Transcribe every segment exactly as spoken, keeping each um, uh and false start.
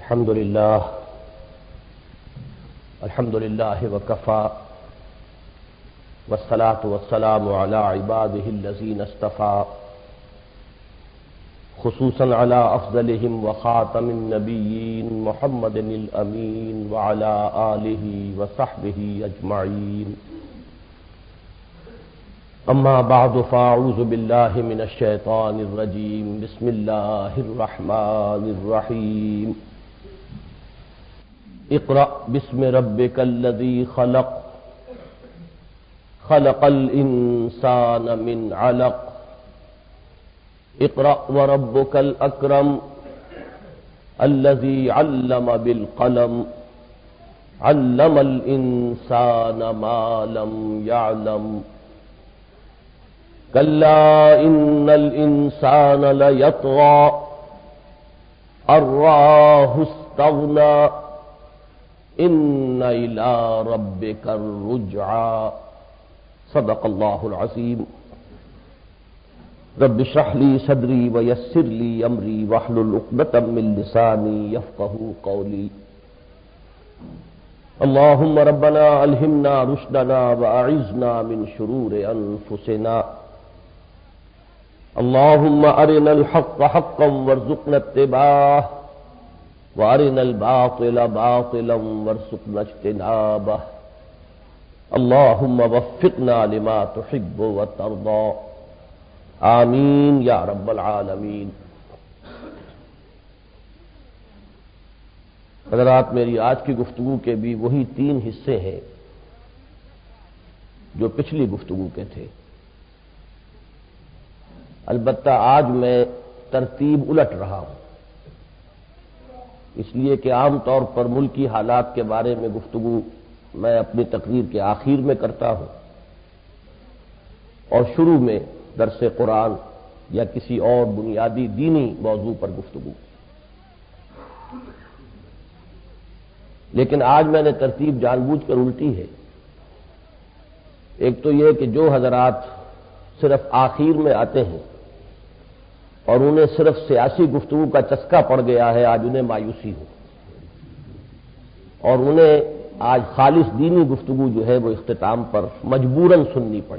الحمد لله الحمد لله وكفى والصلاة والسلام على عباده الذين اصطفى خصوصا على أفضلهم وخاتم النبيين محمد الأمين وعلى آله وصحبه أجمعين. أما بعد فأعوذ بالله من الشيطان الرجيم. بسم الله الرحمن الرحيم. اقرأ باسم ربك الذي خلق خلق الإنسان من علق اقرأ وربك الأكرم الذي علم بالقلم علم الإنسان ما لم يعلم كلا إن الإنسان ليطغى أن رآه استغنى إن إلى ربك الرجعى. صدق الله العظيم. رب اشرح لي صدري ويسر لي أمري واحلل عقدة من لساني يفقهوا قولي. اللهم ربنا ألهمنا رشدنا وأعذنا من شرور أنفسنا. اللهم أرنا الحق حقا وارزقنا اتباعه وأرنا الباطل باطلا وارزقنا اجتنابه. اللهم وفقنا لما تحب وترضى. آمین یا رب العالمین. حضرات، میری آج کی گفتگو کے بھی وہی تین حصے ہیں جو پچھلی گفتگو کے تھے. البتہ آج میں ترتیب الٹ رہا ہوں، اس لیے کہ عام طور پر ملکی حالات کے بارے میں گفتگو میں اپنی تقریر کے آخر میں کرتا ہوں اور شروع میں درس قرآن یا کسی اور بنیادی دینی موضوع پر گفتگو. لیکن آج میں نے ترتیب جان بوجھ کر الٹی ہے. ایک تو یہ کہ جو حضرات صرف آخر میں آتے ہیں اور انہیں صرف سیاسی گفتگو کا چسکا پڑ گیا ہے، آج انہیں مایوسی ہو اور انہیں آج خالص دینی گفتگو جو ہے وہ اختتام پر مجبوراً سننی پڑے.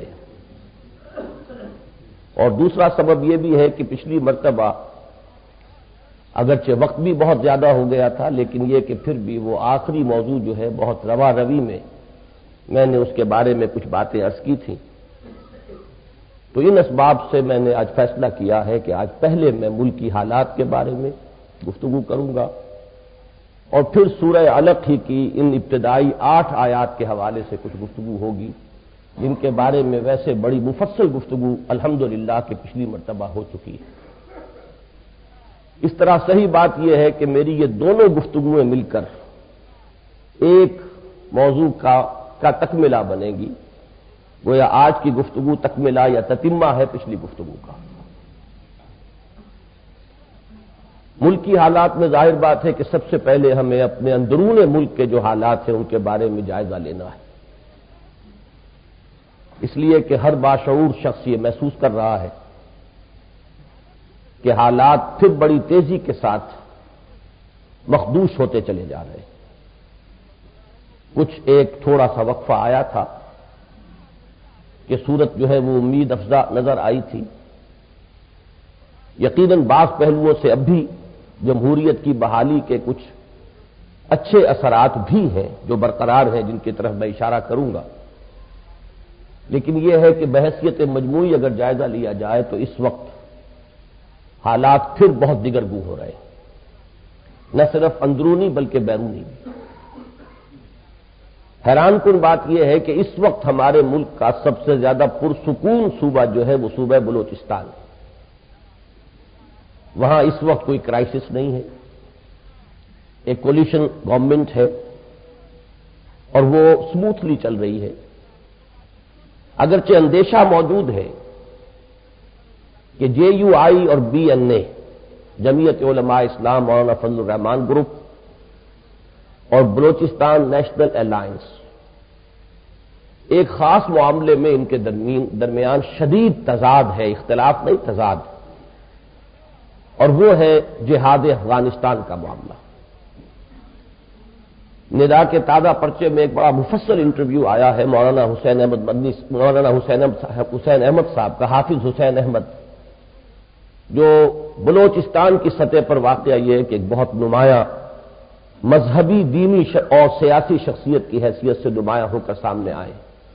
اور دوسرا سبب یہ بھی ہے کہ پچھلی مرتبہ اگرچہ وقت بھی بہت زیادہ ہو گیا تھا، لیکن یہ کہ پھر بھی وہ آخری موضوع جو ہے بہت روا روی میں میں نے اس کے بارے میں کچھ باتیں عرض کی تھیں. تو ان اسباب سے میں نے آج فیصلہ کیا ہے کہ آج پہلے میں ملکی حالات کے بارے میں گفتگو کروں گا اور پھر سورہ علق ہی کی ان ابتدائی آٹھ آیات کے حوالے سے کچھ گفتگو ہوگی، جن کے بارے میں ویسے بڑی مفصل گفتگو الحمدللہ کہ پچھلی مرتبہ ہو چکی ہے. اس طرح صحیح بات یہ ہے کہ میری یہ دونوں گفتگویں مل کر ایک موضوع کا کا تکملہ بنے گی. گویا آج کی گفتگو تکملہ یا تتمہ ہے پچھلی گفتگو کا. ملکی حالات میں ظاہر بات ہے کہ سب سے پہلے ہمیں اپنے اندرون ملک کے جو حالات ہیں ان کے بارے میں جائزہ لینا ہے، اس لیے کہ ہر باشعور شخص یہ محسوس کر رہا ہے کہ حالات پھر بڑی تیزی کے ساتھ مخدوش ہوتے چلے جا رہے ہیں. کچھ ایک تھوڑا سا وقفہ آیا تھا کہ صورت جو ہے وہ امید افزا نظر آئی تھی. یقیناً بعض پہلوؤں سے اب بھی جمہوریت کی بحالی کے کچھ اچھے اثرات بھی ہیں جو برقرار ہیں، جن کی طرف میں اشارہ کروں گا. لیکن یہ ہے کہ بحیثیت مجموعی اگر جائزہ لیا جائے تو اس وقت حالات پھر بہت دیگرگوں ہو رہے ہیں، نہ صرف اندرونی بلکہ بیرونی بھی. حیران کن بات یہ ہے کہ اس وقت ہمارے ملک کا سب سے زیادہ پرسکون صوبہ جو ہے وہ صوبہ بلوچستان ہے. وہاں اس وقت کوئی کرائسس نہیں ہے، ایک کولیشن گورنمنٹ ہے اور وہ سموتھلی چل رہی ہے. اگرچہ اندیشہ موجود ہے کہ جے یو آئی اور be N a, Jamiat Ulema Islam Maulana Fazal Rahman group اور بلوچستان نیشنل الائنس، ایک خاص معاملے میں ان کے درمیان شدید تضاد ہے، اختلاف نہیں تضاد، اور وہ ہے جہاد افغانستان کا معاملہ. ندا کے تازہ پرچے میں ایک بڑا مفصل انٹرویو آیا ہے مولانا حسین احمد مدنی مولانا حسین حسین احمد صاحب کا، حافظ حسین احمد، جو بلوچستان کی سطح پر واقع یہ ہے کہ ایک بہت نمایاں مذہبی، دینی اور سیاسی شخصیت کی حیثیت سے نمایاں ہو کر سامنے آئے۔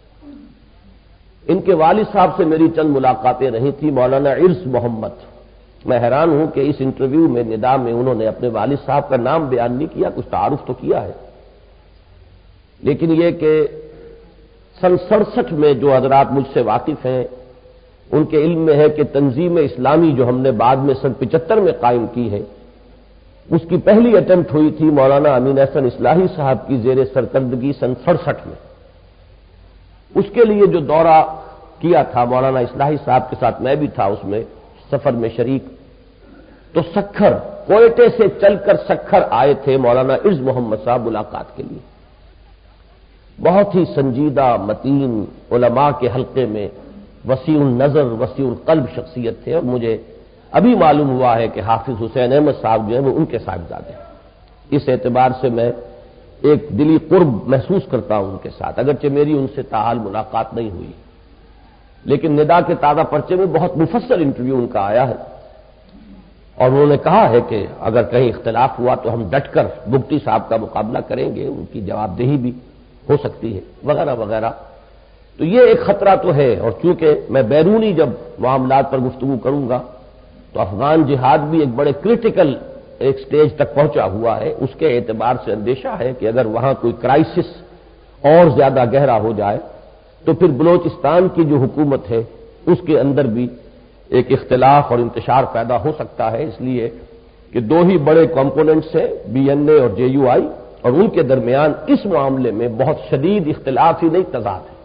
ان کے والد صاحب سے میری چند ملاقاتیں رہی تھی، مولانا عرس محمد۔ میں حیران ہوں کہ اس انٹرویو میں ندا میں انہوں نے اپنے والد صاحب کا نام بیان نہیں کیا، کچھ تعارف تو کیا ہے، لیکن یہ کہ سن سڑسٹھ میں جو حضرات مجھ سے واقف ہیں ان کے علم میں ہے کہ تنظیم اسلامی جو ہم نے بعد میں سن پچہتر میں قائم کی ہے، اس کی پہلی اٹمپٹ ہوئی تھی مولانا امین احسن اصلاحی صاحب کی زیر سرکردگی سن سڑسٹھ میں۔ اس کے لیے جو دورہ کیا تھا مولانا اصلاحی صاحب کے ساتھ میں بھی تھا اس میں سفر میں شریک، تو سکھر کوئٹے سے چل کر سکھر آئے تھے مولانا عرض محمد صاحب ملاقات کے لیے۔ بہت ہی سنجیدہ متین علماء کے حلقے میں وسیع النظر وسیع القلب شخصیت تھے، اور مجھے ابھی معلوم ہوا ہے کہ حافظ حسین احمد صاحب جو ہیں وہ ان کے صاحبزادے ہیں۔ اس اعتبار سے میں ایک دلی قرب محسوس کرتا ہوں ان کے ساتھ، اگرچہ میری ان سے تاحال ملاقات نہیں ہوئی، لیکن ندا کے تازہ پرچے میں بہت مفصل انٹرویو ان کا آیا ہے، اور انہوں نے کہا ہے کہ اگر کہیں اختلاف ہوا تو ہم ڈٹ کر بگٹی صاحب کا مقابلہ کریں گے، ان کی جواب دہی بھی ہو سکتی ہے وغیرہ وغیرہ۔ تو یہ ایک خطرہ تو ہے، اور چونکہ میں بیرونی جب معاملات پر گفتگو کروں گا تو افغان جہاد بھی ایک بڑے کرٹیکل ایک سٹیج تک پہنچا ہوا ہے، اس کے اعتبار سے اندیشہ ہے کہ اگر وہاں کوئی کرائسس اور زیادہ گہرا ہو جائے تو پھر بلوچستان کی جو حکومت ہے اس کے اندر بھی ایک اختلاف اور انتشار پیدا ہو سکتا ہے، اس لیے کہ دو ہی بڑے کمپوننٹس ہیں، بی این اے اور جے یو آئی، اور ان کے درمیان اس معاملے میں بہت شدید اختلاف ہی نہیں تضاد ہے۔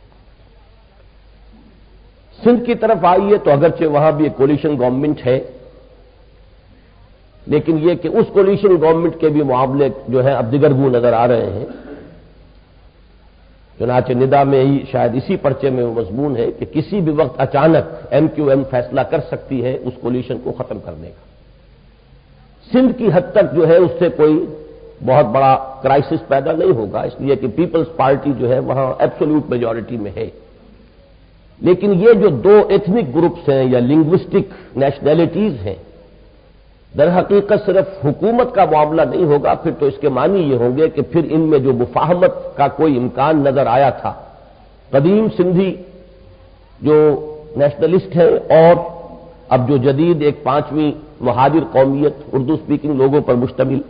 سندھ کی طرف آئیے تو اگرچہ وہاں بھی ایک کولیشن گورنمنٹ ہے، لیکن یہ کہ اس کولیشن گورنمنٹ کے بھی معاملے جو ہیں اب دگرگوں نظر آ رہے ہیں۔ چنانچہ ندا میں ہی شاید اسی پرچے میں وہ مضمون ہے کہ کسی بھی وقت اچانک ایم کیو ایم فیصلہ کر سکتی ہے اس کولیشن کو ختم کرنے کا۔ سندھ کی حد تک جو ہے اس سے کوئی بہت بڑا کرائسس پیدا نہیں ہوگا، اس لیے کہ پیپلز پارٹی جو ہے وہاں ایبسولوٹ میجورٹی میں ہے، لیکن یہ جو دو ایتھنک گروپس ہیں یا لنگوسٹک نیشنلٹیز ہیں، در حقیقت صرف حکومت کا معاملہ نہیں ہوگا، پھر تو اس کے معنی یہ ہوں گے کہ پھر ان میں جو مفاہمت کا کوئی امکان نظر آیا تھا، قدیم سندھی جو نیشنلسٹ ہیں اور اب جو جدید ایک پانچویں مہاجر قومیت اردو سپیکنگ لوگوں پر مشتمل،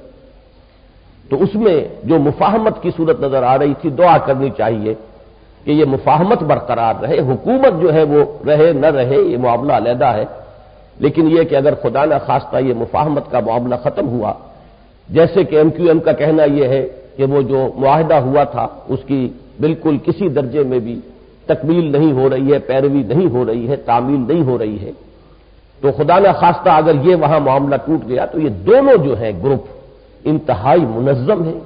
تو اس میں جو مفاہمت کی صورت نظر آ رہی تھی، دعا کرنی چاہیے کہ یہ مفاہمت برقرار رہے، حکومت جو ہے وہ رہے نہ رہے یہ معاملہ علیحدہ ہے، لیکن یہ کہ اگر خدا نہ خواستہ یہ مفاہمت کا معاملہ ختم ہوا، جیسے کہ ایم کیو ایم کا کہنا یہ ہے کہ وہ جو معاہدہ ہوا تھا اس کی بالکل کسی درجے میں بھی تکمیل نہیں ہو رہی ہے، پیروی نہیں ہو رہی ہے، تعمیل نہیں ہو رہی ہے، تو خدا نہ خواستہ اگر یہ وہاں معاملہ ٹوٹ گیا تو یہ دونوں جو ہیں گروپ انتہائی منظم ہیں،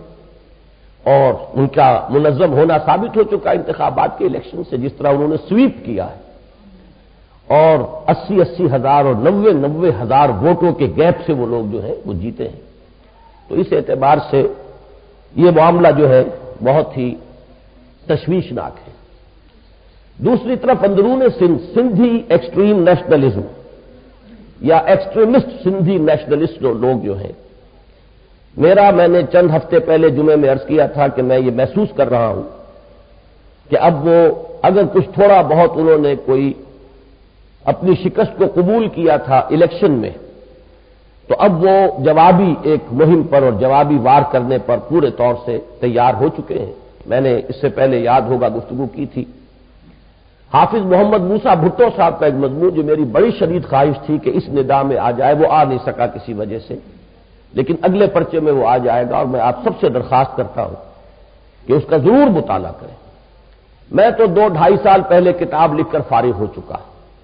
اور ان کا منظم ہونا ثابت ہو چکا انتخابات کے الیکشن سے، جس طرح انہوں نے سویپ کیا ہے اور اسی اسی ہزار اور نوے نوے ہزار ووٹوں کے گیپ سے وہ لوگ جو ہیں وہ جیتے ہیں۔ تو اس اعتبار سے یہ معاملہ جو ہے بہت ہی تشویشناک ہے۔ دوسری طرف اندرون سندھ سندھی ایکسٹریم نیشنلزم یا ایکسٹریمسٹ سندھی نیشنلسٹ لوگ جو ہیں، میرا میں نے چند ہفتے پہلے جمعے میں عرض کیا تھا کہ میں یہ محسوس کر رہا ہوں کہ اب وہ اگر کچھ تھوڑا بہت انہوں نے کوئی اپنی شکست کو قبول کیا تھا الیکشن میں، تو اب وہ جوابی ایک مہم پر اور جوابی وار کرنے پر پورے طور سے تیار ہو چکے ہیں۔ میں نے اس سے پہلے یاد ہوگا گفتگو کی تھی، حافظ محمد موسیٰ بھٹو صاحب کا ایک مضمون جو میری بڑی شدید خواہش تھی کہ اس ندا میں آ جائے، وہ آ نہیں سکا کسی وجہ سے، لیکن اگلے پرچے میں وہ آ جائے گا، اور میں آپ سب سے درخواست کرتا ہوں کہ اس کا ضرور مطالعہ کریں۔ میں تو دو ڈھائی سال پہلے کتاب لکھ کر فارغ ہو چکا،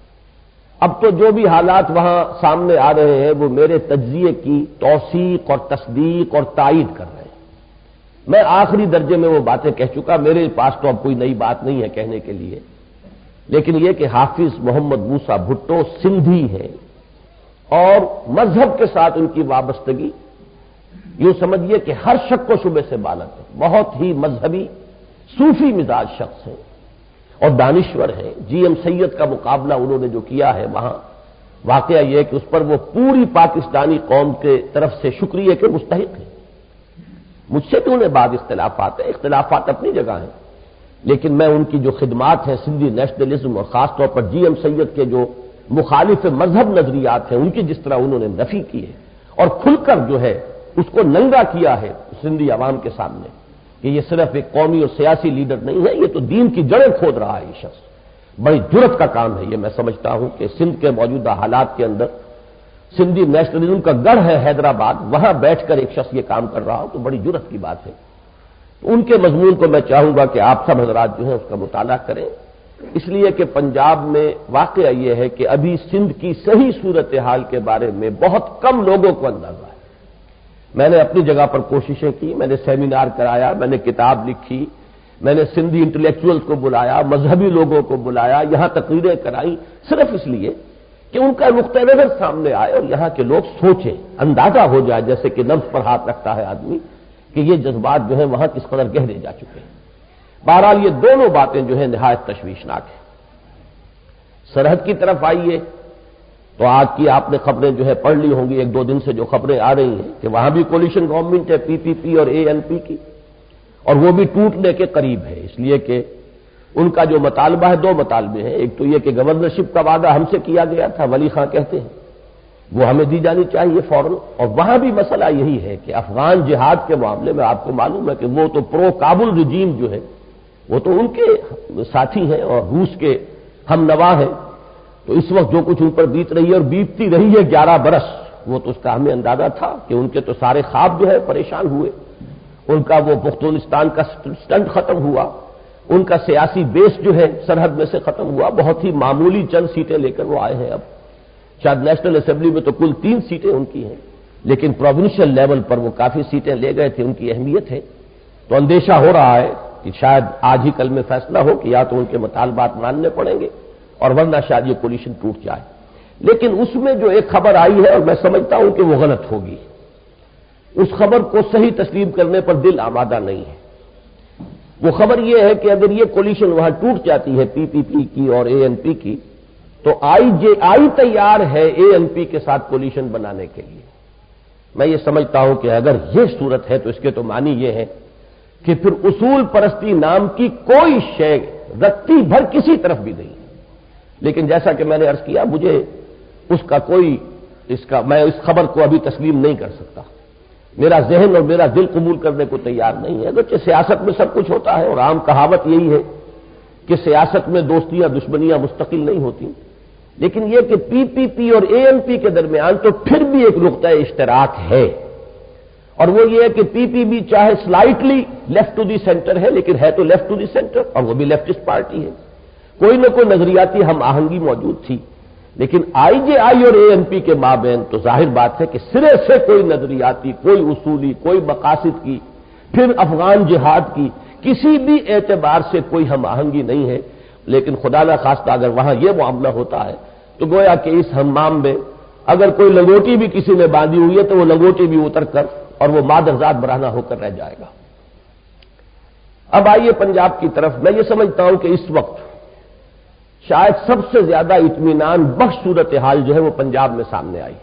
اب تو جو بھی حالات وہاں سامنے آ رہے ہیں وہ میرے تجزیے کی توثیق اور تصدیق اور تائید کر رہے ہیں۔ میں آخری درجے میں وہ باتیں کہہ چکا، میرے پاس تو اب کوئی نئی بات نہیں ہے کہنے کے لیے، لیکن یہ کہ حافظ محمد موسیٰ بھٹو سندھی ہیں اور مذہب کے ساتھ ان کی وابستگی یوں سمجھیے کہ ہر شک و شبے سے بالغ ہے، بہت ہی مذہبی صوفی مزاج شخص ہے اور دانشور ہے۔ جی ایم سید کا مقابلہ انہوں نے جو کیا ہے وہاں، واقعہ یہ ہے کہ اس پر وہ پوری پاکستانی قوم کے طرف سے شکریہ کے مستحق ہیں۔ مجھ سے بھی انہیں بعض اختلافات ہیں، اختلافات اپنی جگہ ہیں، لیکن میں ان کی جو خدمات ہیں سندھی نیشنلزم اور خاص طور پر جی ایم سید کے جو مخالف مذہب نظریات ہیں ان کی جس طرح انہوں نے نفی کی ہے اور کھل کر جو ہے اس کو ننگا کیا ہے سندھی عوام کے سامنے کہ یہ صرف ایک قومی اور سیاسی لیڈر نہیں ہے، یہ تو دین کی جڑیں کھود رہا ہے یہ شخص۔ بڑی جرت کا کام ہے یہ، میں سمجھتا ہوں کہ سندھ کے موجودہ حالات کے اندر سندھی نیشنلزم کا گڑھ ہے حیدرآباد، وہاں بیٹھ کر ایک شخص یہ کام کر رہا ہو تو بڑی جرت کی بات ہے۔ تو ان کے مضمون کو میں چاہوں گا کہ آپ سب حضرات جو ہیں اس کا مطالعہ کریں، اس لیے کہ پنجاب میں واقعہ یہ ہے کہ ابھی سندھ کی صحیح صورتحال کے بارے میں بہت کم لوگوں کو اندازہ ہے۔ میں نے اپنی جگہ پر کوششیں کی، میں نے سیمینار کرایا، میں نے کتاب لکھی، میں نے سندھی انٹلیکچوئلز کو بلایا، مذہبی لوگوں کو بلایا، یہاں تقریریں کرائیں، صرف اس لیے کہ ان کا نقطہ نظر سامنے آئے اور یہاں کے لوگ سوچیں، اندازہ ہو جائے جیسے کہ نبض پر ہاتھ رکھتا ہے آدمی کہ یہ جذبات جو ہیں وہاں کس قدر گہرے جا چکے ہیں۔ بہرحال یہ دونوں باتیں جو ہیں نہایت تشویشناک ہیں۔ سرحد کی طرف آئیے تو آج کی آپ نے خبریں جو ہے پڑھ لی ہوں گی، ایک دو دن سے جو خبریں آ رہی ہیں کہ وہاں بھی کولیشن گورنمنٹ ہے پی پی پی اور اے این پی کی، اور وہ بھی ٹوٹنے کے قریب ہے، اس لیے کہ ان کا جو مطالبہ ہے دو مطالبے ہیں، ایک تو یہ کہ گورنرشپ کا وعدہ ہم سے کیا گیا تھا، ولی خان کہتے ہیں وہ ہمیں دی جانی چاہیے فوراً، اور وہاں بھی مسئلہ یہی ہے کہ افغان جہاد کے معاملے میں آپ کو معلوم ہے کہ وہ تو پرو کابل رجیم جو ہے وہ تو ان کے ساتھی ہیں اور روس کے ہم نوا ہیں، تو اس وقت جو کچھ ان پر بیت رہی ہے اور بیتتی رہی ہے گیارہ برس، وہ تو اس کا ہمیں اندازہ تھا کہ ان کے تو سارے خواب جو ہے پریشان ہوئے، ان کا وہ پختونستان کا سٹنٹ ختم ہوا، ان کا سیاسی بیس جو ہے سرحد میں سے ختم ہوا، بہت ہی معمولی چند سیٹیں لے کر وہ آئے ہیں۔ اب شاید نیشنل اسمبلی میں تو کل تین سیٹیں ان کی ہیں، لیکن پروونشل لیول پر وہ کافی سیٹیں لے گئے تھے، ان کی اہمیت ہے، تو اندیشہ ہو رہا ہے کہ شاید آج ہی کل میں فیصلہ ہو کہ یا تو ان کے مطالبات ماننے پڑیں گے اور ورنہ شاید یہ کولیشن ٹوٹ جائے۔ لیکن اس میں جو ایک خبر آئی ہے اور میں سمجھتا ہوں کہ وہ غلط ہوگی، اس خبر کو صحیح تسلیم کرنے پر دل آمادہ نہیں ہے۔ وہ خبر یہ ہے کہ اگر یہ کولیشن وہاں ٹوٹ جاتی ہے پی پی پی کی اور اے این پی کی، تو آئی جے آئی تیار ہے اے این پی کے ساتھ کولیشن بنانے کے لیے۔ میں یہ سمجھتا ہوں کہ اگر یہ صورت ہے تو اس کے تو معنی یہ ہے کہ پھر اصول پرستی نام کی کوئی شے رتی بھر کسی طرف بھی نہیں، لیکن جیسا کہ میں نے عرض کیا مجھے اس کا کوئی اس کا میں اس خبر کو ابھی تسلیم نہیں کر سکتا، میرا ذہن اور میرا دل قبول کرنے کو تیار نہیں ہے۔ اگرچہ سیاست میں سب کچھ ہوتا ہے اور عام کہاوت یہی ہے کہ سیاست میں دوستیاں دشمنیاں مستقل نہیں ہوتی، لیکن یہ کہ پی پی پی اور اے این پی کے درمیان تو پھر بھی ایک نقطہ اشتراک ہے، اور وہ یہ ہے کہ پی پی پی چاہے slightly left to the centre ہے لیکن ہے تو لیفٹ ٹو دی سینٹر، اور وہ بھی لیفٹسٹ پارٹی ہے، کوئی نہ کوئی نظریاتی ہم آہنگی موجود تھی، لیکن آئی جے آئی اور اے این پی کے مابین تو ظاہر بات ہے کہ سرے سے کوئی نظریاتی، کوئی اصولی، کوئی مقاصد کی، پھر افغان جہاد کی کسی بھی اعتبار سے کوئی ہم آہنگی نہیں ہے۔ لیکن خدا نہ خواستہ اگر وہاں یہ معاملہ ہوتا ہے تو گویا کہ اس ہمام میں اگر کوئی لنگوٹی بھی کسی نے باندھی ہوئی ہے تو وہ لنگوٹی بھی اتر کر اور وہ مادرزاد برہنہ ہو کر رہ جائے گا۔ اب آئیے پنجاب کی طرف، میں یہ سمجھتا ہوں کہ اس وقت شاید سب سے زیادہ اطمینان بخش صورتحال جو ہے وہ پنجاب میں سامنے آئی۔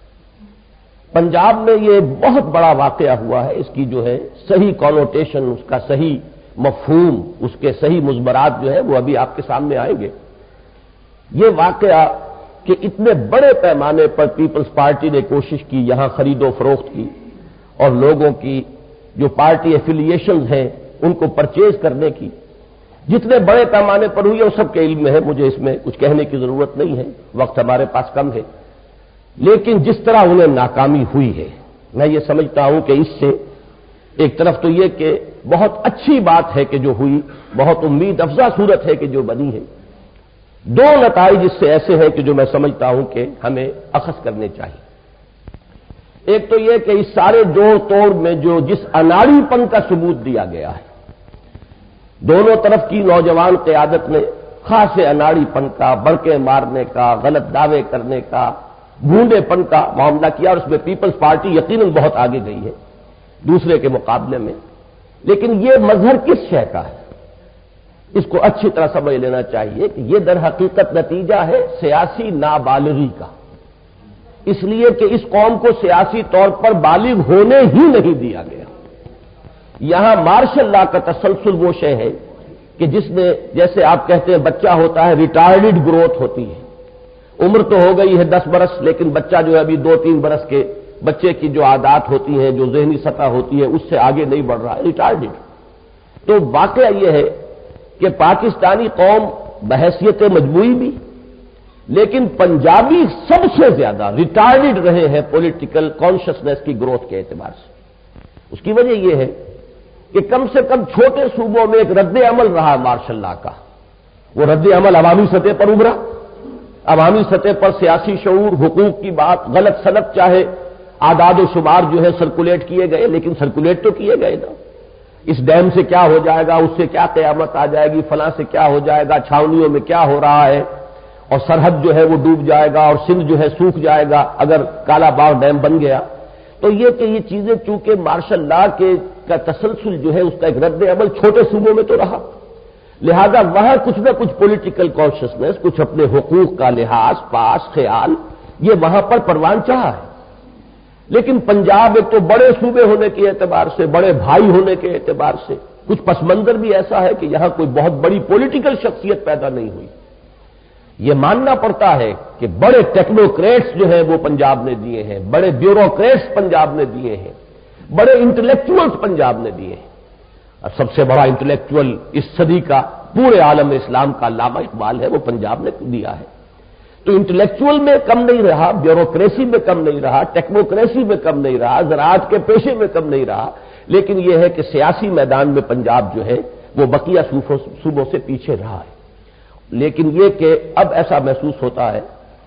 پنجاب میں یہ بہت بڑا واقعہ ہوا ہے، اس کی جو ہے صحیح کونوٹیشن، اس کا صحیح مفہوم، اس کے صحیح مضمرات جو ہے وہ ابھی آپ کے سامنے آئیں گے۔ یہ واقعہ کہ اتنے بڑے پیمانے پر پیپلز پارٹی نے کوشش کی یہاں خرید و فروخت کی اور لوگوں کی جو پارٹی ایفیلیشنز ہیں ان کو پرچیز کرنے کی، جتنے بڑے پیمانے پر ہوئی ہے وہ سب کے علم میں ہے، مجھے اس میں کچھ کہنے کی ضرورت نہیں ہے، وقت ہمارے پاس کم ہے، لیکن جس طرح انہیں ناکامی ہوئی ہے میں یہ سمجھتا ہوں کہ اس سے ایک طرف تو یہ کہ بہت اچھی بات ہے کہ جو ہوئی، بہت امید افزا صورت ہے کہ جو بنی ہے، دو نتائج اس سے ایسے ہیں کہ جو میں سمجھتا ہوں کہ ہمیں اخذ کرنے چاہیے۔ ایک تو یہ کہ اس سارے جوڑ توڑ میں جو جس اناڑی پن کا ثبوت دیا گیا ہے، دونوں طرف کی نوجوان قیادت نے خاص اناڑی پن کا، بڑکے مارنے کا، غلط دعوے کرنے کا، بھونڈے پن کا معاملہ کیا، اور اس میں پیپلز پارٹی یقیناً بہت آگے گئی ہے۔ دوسرے کے مقابلے میں. لیکن یہ مظہر کس شے کا ہے اس کو اچھی طرح سمجھ لینا چاہیے کہ یہ در حقیقت نتیجہ ہے سیاسی نابالغی کا، اس لیے کہ اس قوم کو سیاسی طور پر بالغ ہونے ہی نہیں دیا گیا. یہاں مارشل لا کا تسلسل وہ شے ہے کہ جس میں جیسے آپ کہتے ہیں بچہ ہوتا ہے ریٹارڈڈ گروتھ ہوتی ہے، عمر تو ہو گئی ہے دس برس لیکن بچہ جو ہے ابھی دو تین برس کے بچے کی جو عادات ہوتی ہیں جو ذہنی سطح ہوتی ہے اس سے آگے نہیں بڑھ رہا ہے، ریٹارڈڈ. تو واقعہ یہ ہے کہ پاکستانی قوم بحیثیت مجموعی بھی لیکن پنجابی سب سے زیادہ ریٹارڈڈ رہے ہیں پولیٹیکل کانشسنس کی گروتھ کے اعتبار سے. اس کی وجہ یہ ہے کہ کم سے کم چھوٹے صوبوں میں ایک رد عمل رہا مارشل لا کا. وہ رد عمل عوامی سطح پر ابھرا، عوامی سطح پر سیاسی شعور، حقوق کی بات، غلط سلط چاہے اعداد و شمار جو ہے سرکولیٹ کیے گئے لیکن سرکولیٹ تو کیے گئے نا. اس ڈیم سے کیا ہو جائے گا، اس سے کیا قیامت آ جائے گی، فلاں سے کیا ہو جائے گا، چھاونیوں میں کیا ہو رہا ہے، اور سرحد جو ہے وہ ڈوب جائے گا اور سندھ جو ہے سوکھ جائے گا اگر کالا باغ ڈیم بن گیا. تو یہ کہ یہ چیزیں چونکہ مارشل لا کے کا تسلسل جو ہے اس کا ایک رد عمل چھوٹے صوبوں میں تو رہا، لہذا وہاں کچھ نہ کچھ پولیٹیکل کانشسنس، کچھ اپنے حقوق کا لحاظ، پاس، خیال، یہ وہاں پر پروان چڑھا ہے. لیکن پنجاب ایک تو بڑے صوبے ہونے کے اعتبار سے، بڑے بھائی ہونے کے اعتبار سے کچھ پس منظر بھی ایسا ہے کہ یہاں کوئی بہت بڑی پولیٹیکل شخصیت پیدا نہیں ہوئی. یہ ماننا پڑتا ہے کہ بڑے ٹیکنوکریٹس جو ہیں وہ پنجاب نے دیے ہیں، بڑے بیوروکریٹس پنجاب نے دیے ہیں، بڑے انٹلیکچوئلس پنجاب نے دیے ہیں. اور سب سے بڑا انٹلیکچوئل اس صدی کا پورے عالم اسلام کا علامہ اقبال ہے، وہ پنجاب نے دیا ہے. تو انٹلیکچوئل میں کم نہیں رہا، بیوروکریسی میں کم نہیں رہا، ٹیکنوکریسی میں کم نہیں رہا، زراعت کے پیشے میں کم نہیں رہا، لیکن یہ ہے کہ سیاسی میدان میں پنجاب جو ہے وہ بقیہ صوبوں سے پیچھے رہا ہے. لیکن یہ کہ اب ایسا محسوس ہوتا ہے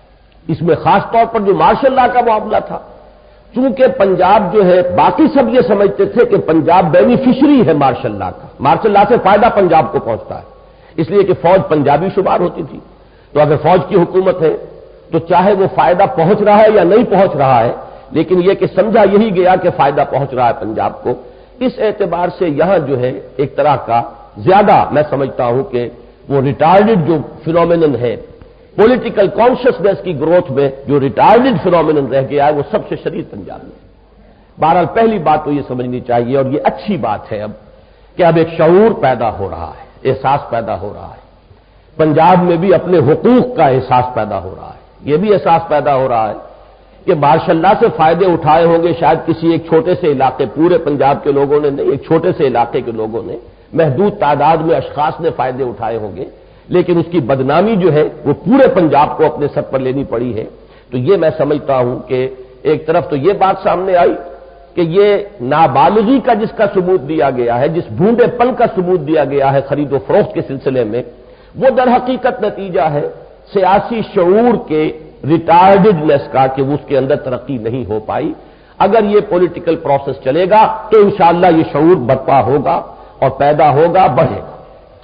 اس میں خاص طور پر جو مارشل لا کا معاملہ تھا، چونکہ پنجاب جو ہے باقی سب یہ سمجھتے تھے کہ پنجاب بینیفیشری ہے مارشل لا کا، مارشل لا سے فائدہ پنجاب کو پہنچتا ہے، اس لیے کہ فوج پنجابی شمار ہوتی تھی. تو اگر فوج کی حکومت ہے تو چاہے وہ فائدہ پہنچ رہا ہے یا نہیں پہنچ رہا ہے لیکن یہ کہ سمجھا یہی گیا کہ فائدہ پہنچ رہا ہے پنجاب کو. اس اعتبار سے یہاں جو ہے ایک طرح کا زیادہ میں سمجھتا ہوں کہ وہ ریٹارڈڈ جو فینومینن ہے پولیٹیکل کانشسنس کی گروتھ میں جو ریٹارڈڈ فینومینن رہ گیا ہے وہ سب سے شدید پنجاب میں. بہرحال پہلی بات تو یہ سمجھنی چاہیے اور یہ اچھی بات ہے اب کہ اب ایک شعور پیدا ہو رہا ہے، احساس پیدا ہو رہا ہے. پنجاب میں بھی اپنے حقوق کا احساس پیدا ہو رہا ہے. یہ بھی احساس پیدا ہو رہا ہے کہ مارشل لا سے فائدے اٹھائے ہوں گے شاید کسی ایک چھوٹے سے علاقے، پورے پنجاب کے لوگوں نے نہیں، ایک چھوٹے سے علاقے کے لوگوں نے، محدود تعداد میں اشخاص نے فائدے اٹھائے ہوں گے، لیکن اس کی بدنامی جو ہے وہ پورے پنجاب کو اپنے سر پر لینی پڑی ہے. تو یہ میں سمجھتا ہوں کہ ایک طرف تو یہ بات سامنے آئی کہ یہ نابالغی کا جس کا ثبوت دیا گیا ہے، جس بھونڈے پن کا ثبوت دیا گیا ہے خرید و فروخت کے سلسلے میں، وہ در حقیقت نتیجہ ہے سیاسی شعور کے ریٹارڈڈنس کا کہ اس کے اندر ترقی نہیں ہو پائی. اگر یہ پولیٹیکل پروسیس چلے گا تو انشاءاللہ یہ شعور برپا ہوگا اور پیدا ہوگا، بڑھے گا.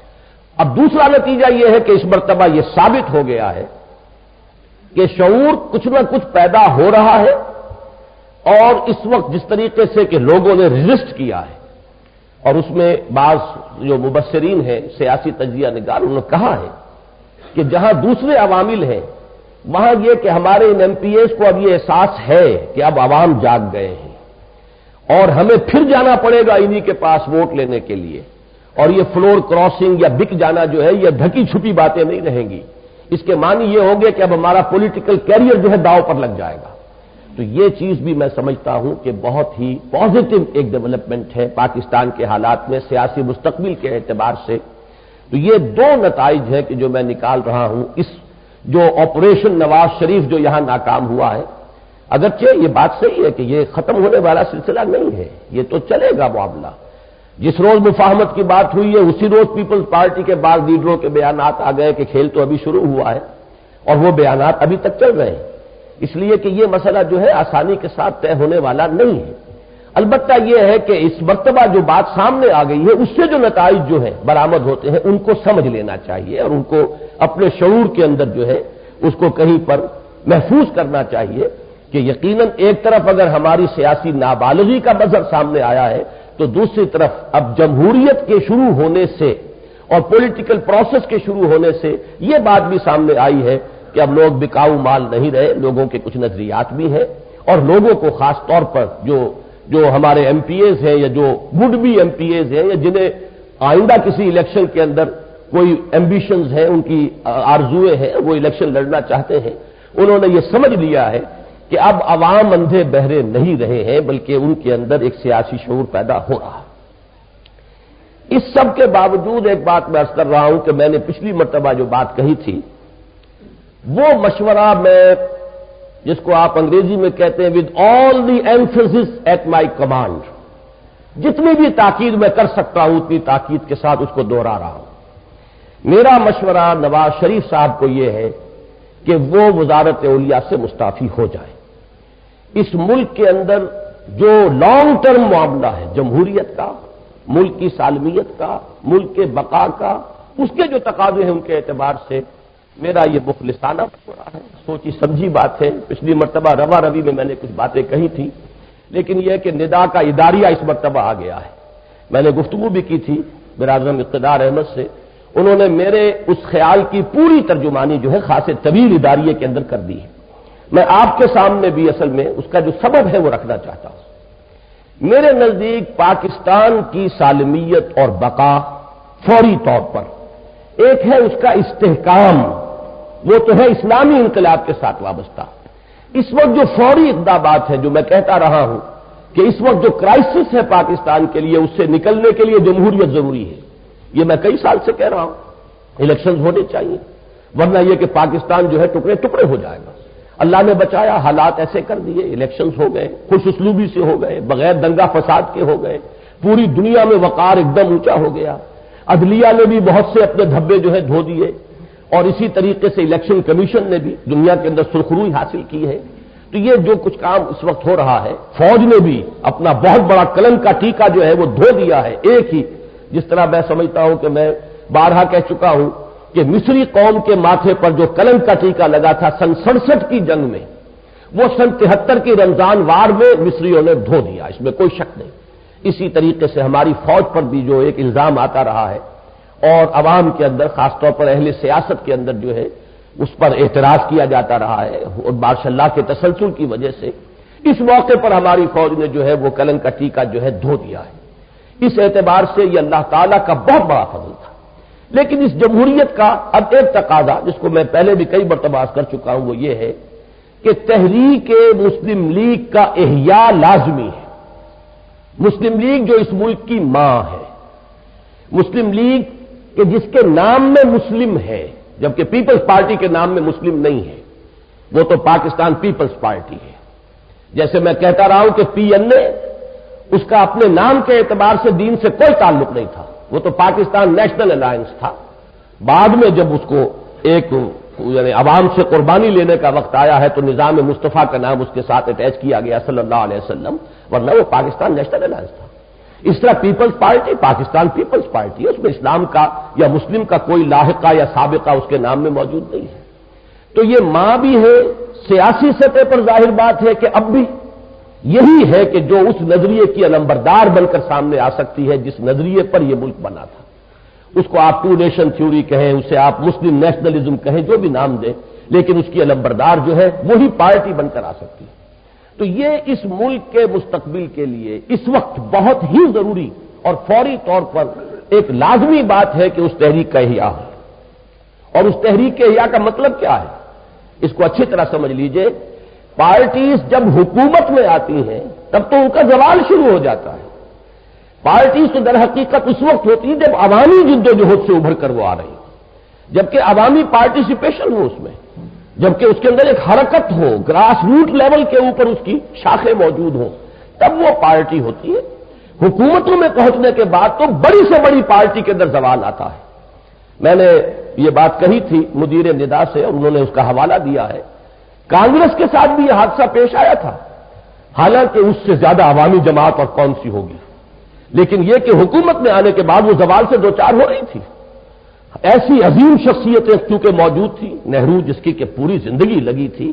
اب دوسرا نتیجہ یہ ہے کہ اس مرتبہ یہ ثابت ہو گیا ہے کہ شعور کچھ نہ کچھ پیدا ہو رہا ہے، اور اس وقت جس طریقے سے کہ لوگوں نے ریزسٹ کیا ہے، اور اس میں بعض جو مبصرین ہیں سیاسی تجزیہ نگار انہوں نے کہا ہے کہ جہاں دوسرے عوامل ہیں وہاں یہ کہ ہمارے ان ایم پی ایز کو اب یہ احساس ہے کہ اب عوام جاگ گئے ہیں اور ہمیں پھر جانا پڑے گا انہی کے پاس ووٹ لینے کے لیے، اور یہ فلور کراسنگ یا بک جانا جو ہے یہ ڈھکی چھپی باتیں نہیں رہیں گی. اس کے معنی یہ ہوں گے کہ اب ہمارا پولیٹیکل کیریئر جو ہے داؤ پر لگ جائے گا. تو یہ چیز بھی میں سمجھتا ہوں کہ بہت ہی پازیٹو ایک ڈیولپمنٹ ہے پاکستان کے حالات میں سیاسی مستقبل کے اعتبار سے. تو یہ دو نتائج ہیں کہ جو میں نکال رہا ہوں اس جو آپریشن نواز شریف جو یہاں ناکام ہوا ہے. اگرچہ یہ بات صحیح ہے کہ یہ ختم ہونے والا سلسلہ نہیں ہے، یہ تو چلے گا معاملہ. جس روز مفاہمت کی بات ہوئی ہے اسی روز پیپلز پارٹی کے بعض لیڈروں کے بیانات آ گئے کہ کھیل تو ابھی شروع ہوا ہے، اور وہ بیانات ابھی تک چل رہے ہیں. اس لیے کہ یہ مسئلہ جو ہے آسانی کے ساتھ طے ہونے والا نہیں ہے. البتہ یہ ہے کہ اس مرتبہ جو بات سامنے آ گئی ہے اس سے جو نتائج جو ہیں برآمد ہوتے ہیں ان کو سمجھ لینا چاہیے اور ان کو اپنے شعور کے اندر جو ہے اس کو کہیں پر محفوظ کرنا چاہیے کہ یقیناً ایک طرف اگر ہماری سیاسی نابالغی کا مظہر سامنے آیا ہے تو دوسری طرف اب جمہوریت کے شروع ہونے سے اور پولیٹیکل پروسیس کے شروع ہونے سے یہ بات بھی سامنے آئی ہے کہ اب لوگ بکاؤ مال نہیں رہے، لوگوں کے کچھ نظریات بھی ہیں، اور لوگوں کو خاص طور پر جو جو ہمارے ایم پی ایز ہیں یا جو would be M P As ہیں یا جنہیں آئندہ کسی الیکشن کے اندر کوئی ایمبیشنز ہیں، ان کی آرزوئیں ہیں، وہ الیکشن لڑنا چاہتے ہیں، انہوں نے یہ سمجھ لیا ہے کہ اب عوام اندھے بہرے نہیں رہے ہیں بلکہ ان کے اندر ایک سیاسی شعور پیدا ہو رہا ہے۔ اس سب کے باوجود ایک بات میں عرض کر رہا ہوں کہ میں نے پچھلی مرتبہ جو بات کہی تھی وہ مشورہ میں جس کو آپ انگریزی میں کہتے ہیں with all the emphasis at my command, جتنی بھی تاکید میں کر سکتا ہوں اتنی تاکید کے ساتھ اس کو دوہرا رہا ہوں۔ میرا مشورہ نواز شریف صاحب کو یہ ہے کہ وہ وزارت اولیاء سے مستعفی ہو جائے۔ اس ملک کے اندر جو لانگ ٹرم معاملہ ہے جمہوریت کا، ملک کی سالمیت کا، ملک کے بقا کا، اس کے جو تقاضے ہیں ان کے اعتبار سے میرا یہ مخلصانہ مشورہ ہے، سوچی سمجھی بات ہے۔ پچھلی مرتبہ روا روی میں میں نے کچھ باتیں کہی تھی، لیکن یہ کہ ندا کا اداریہ اس مرتبہ آ گیا ہے۔ میں نے گفتگو بھی کی تھی براعظم اقتدار احمد سے، انہوں نے میرے اس خیال کی پوری ترجمانی جو ہے خاصے طویل اداریے کے اندر کر دی ہے۔ میں آپ کے سامنے بھی اصل میں اس کا جو سبب ہے وہ رکھنا چاہتا ہوں۔ میرے نزدیک پاکستان کی سالمیت اور بقا فوری طور پر ایک ہے اس کا استحکام، وہ تو ہے اسلامی انقلاب کے ساتھ وابستہ۔ اس وقت جو فوری اقدامات ہیں جو میں کہتا رہا ہوں کہ اس وقت جو کرائسس ہے پاکستان کے لیے اس سے نکلنے کے لیے جمہوریت ضروری ہے، یہ میں کئی سال سے کہہ رہا ہوں۔ الیکشنز ہونے چاہیے، ورنہ یہ کہ پاکستان جو ہے ٹکڑے ٹکڑے ہو جائے گا۔ اللہ نے بچایا، حالات ایسے کر دیے، الیکشنز ہو گئے، خوش اسلوبی سے ہو گئے، بغیر دنگا فساد کے ہو گئے، پوری دنیا میں وقار ایک دم اونچا ہو گیا، عدلیہ نے بھی بہت سے اپنے دھبے جو ہے دھو دیے، اور اسی طریقے سے الیکشن کمیشن نے بھی دنیا کے اندر سرخروئی حاصل کی ہے۔ تو یہ جو کچھ کام اس وقت ہو رہا ہے، فوج نے بھی اپنا بہت بڑا کلنک کا ٹیکا جو ہے وہ دھو دیا ہے ایک ہی، جس طرح میں سمجھتا ہوں کہ میں بارہا کہہ چکا ہوں کہ مصری قوم کے ماتھے پر جو کلنک کا ٹیکا لگا تھا سن سڑسٹھ کی جنگ میں، وہ سن تہتر کی رمضان وار میں مصریوں نے دھو دیا، اس میں کوئی شک نہیں۔ اسی طریقے سے ہماری فوج پر بھی جو ایک الزام آتا رہا ہے اور عوام کے اندر خاص طور پر اہل سیاست کے اندر جو ہے اس پر اعتراض کیا جاتا رہا ہے، اور ماشاء اللہ کے تسلسل کی وجہ سے اس موقع پر ہماری فوج نے جو ہے وہ کلنک کا ٹیکا جو ہے دھو دیا ہے۔ اس اعتبار سے یہ اللہ تعالیٰ کا بہت بڑا فضل تھا۔ لیکن اس جمہوریت کا اب ایک تقاضا جس کو میں پہلے بھی کئی مرتبہ کر چکا ہوں وہ یہ ہے کہ تحریک مسلم لیگ کا احیاء لازمی ہے۔ مسلم لیگ جو اس ملک کی ماں ہے، مسلم لیگ کہ جس کے نام میں مسلم ہے جبکہ پیپلز پارٹی کے نام میں مسلم نہیں ہے، وہ تو پاکستان پیپلز پارٹی ہے۔ جیسے میں کہتا رہا ہوں کہ پی این اے اس کا اپنے نام کے اعتبار سے دین سے کوئی تعلق نہیں تھا، وہ تو پاکستان نیشنل الائنس تھا۔ بعد میں جب اس کو ایک یعنی عوام سے قربانی لینے کا وقت آیا ہے تو نظام مصطفیٰ کا نام اس کے ساتھ اٹیچ کیا گیا صلی اللہ علیہ وسلم، ورنہ وہ پاکستان نیشنل الائنس تھا۔ اس طرح peoples party Pakistan peoples party ہے، اس میں اسلام کا یا مسلم کا کوئی لاحقہ یا سابقہ اس کے نام میں موجود نہیں ہے۔ تو یہ ماں بھی ہے، سیاسی سطح پر ظاہر بات ہے کہ اب بھی یہی ہے کہ جو اس نظریے کی علمبردار بن کر سامنے آ سکتی ہے جس نظریے پر یہ ملک بنا تھا۔ اس کو آپ ٹو نیشن تھیوری کہیں، اسے آپ مسلم نیشنلزم کہیں، جو بھی نام دیں، لیکن اس کی علمبردار جو ہے وہی پارٹی بن کر آ سکتی ہے۔ تو یہ اس ملک کے مستقبل کے لیے اس وقت بہت ہی ضروری اور فوری طور پر ایک لازمی بات ہے کہ اس تحریک کا احیاء ہو۔ اور اس تحریک کے احیاء کا مطلب کیا ہے اس کو اچھی طرح سمجھ لیجئے۔ پارٹیز جب حکومت میں آتی ہیں تب تو ان کا زوال شروع ہو جاتا ہے۔ پارٹیز تو در حقیقت اس وقت ہوتی ہے جب عوامی جدوجہد سے ابھر کر وہ آ رہی ہیں، جبکہ عوامی پارٹیسپیشن ہو اس میں، جبکہ اس کے اندر ایک حرکت ہو، گراس روٹ لیول کے اوپر اس کی شاخیں موجود ہوں، تب وہ پارٹی ہوتی ہے۔ حکومتوں میں پہنچنے کے بعد تو بڑی سے بڑی پارٹی کے اندر زوال آتا ہے۔ میں نے یہ بات کہی تھی مدیر ندا سے اور انہوں نے اس کا حوالہ دیا ہے۔ کانگریس کے ساتھ بھی یہ حادثہ پیش آیا تھا، حالانکہ اس سے زیادہ عوامی جماعت اور کون سی ہوگی، لیکن یہ کہ حکومت میں آنے کے بعد وہ زوال سے دوچار ہو رہی تھی۔ ایسی عظیم شخصیتیں چونکہ موجود تھی، نہرو جس کی کہ پوری زندگی لگی تھی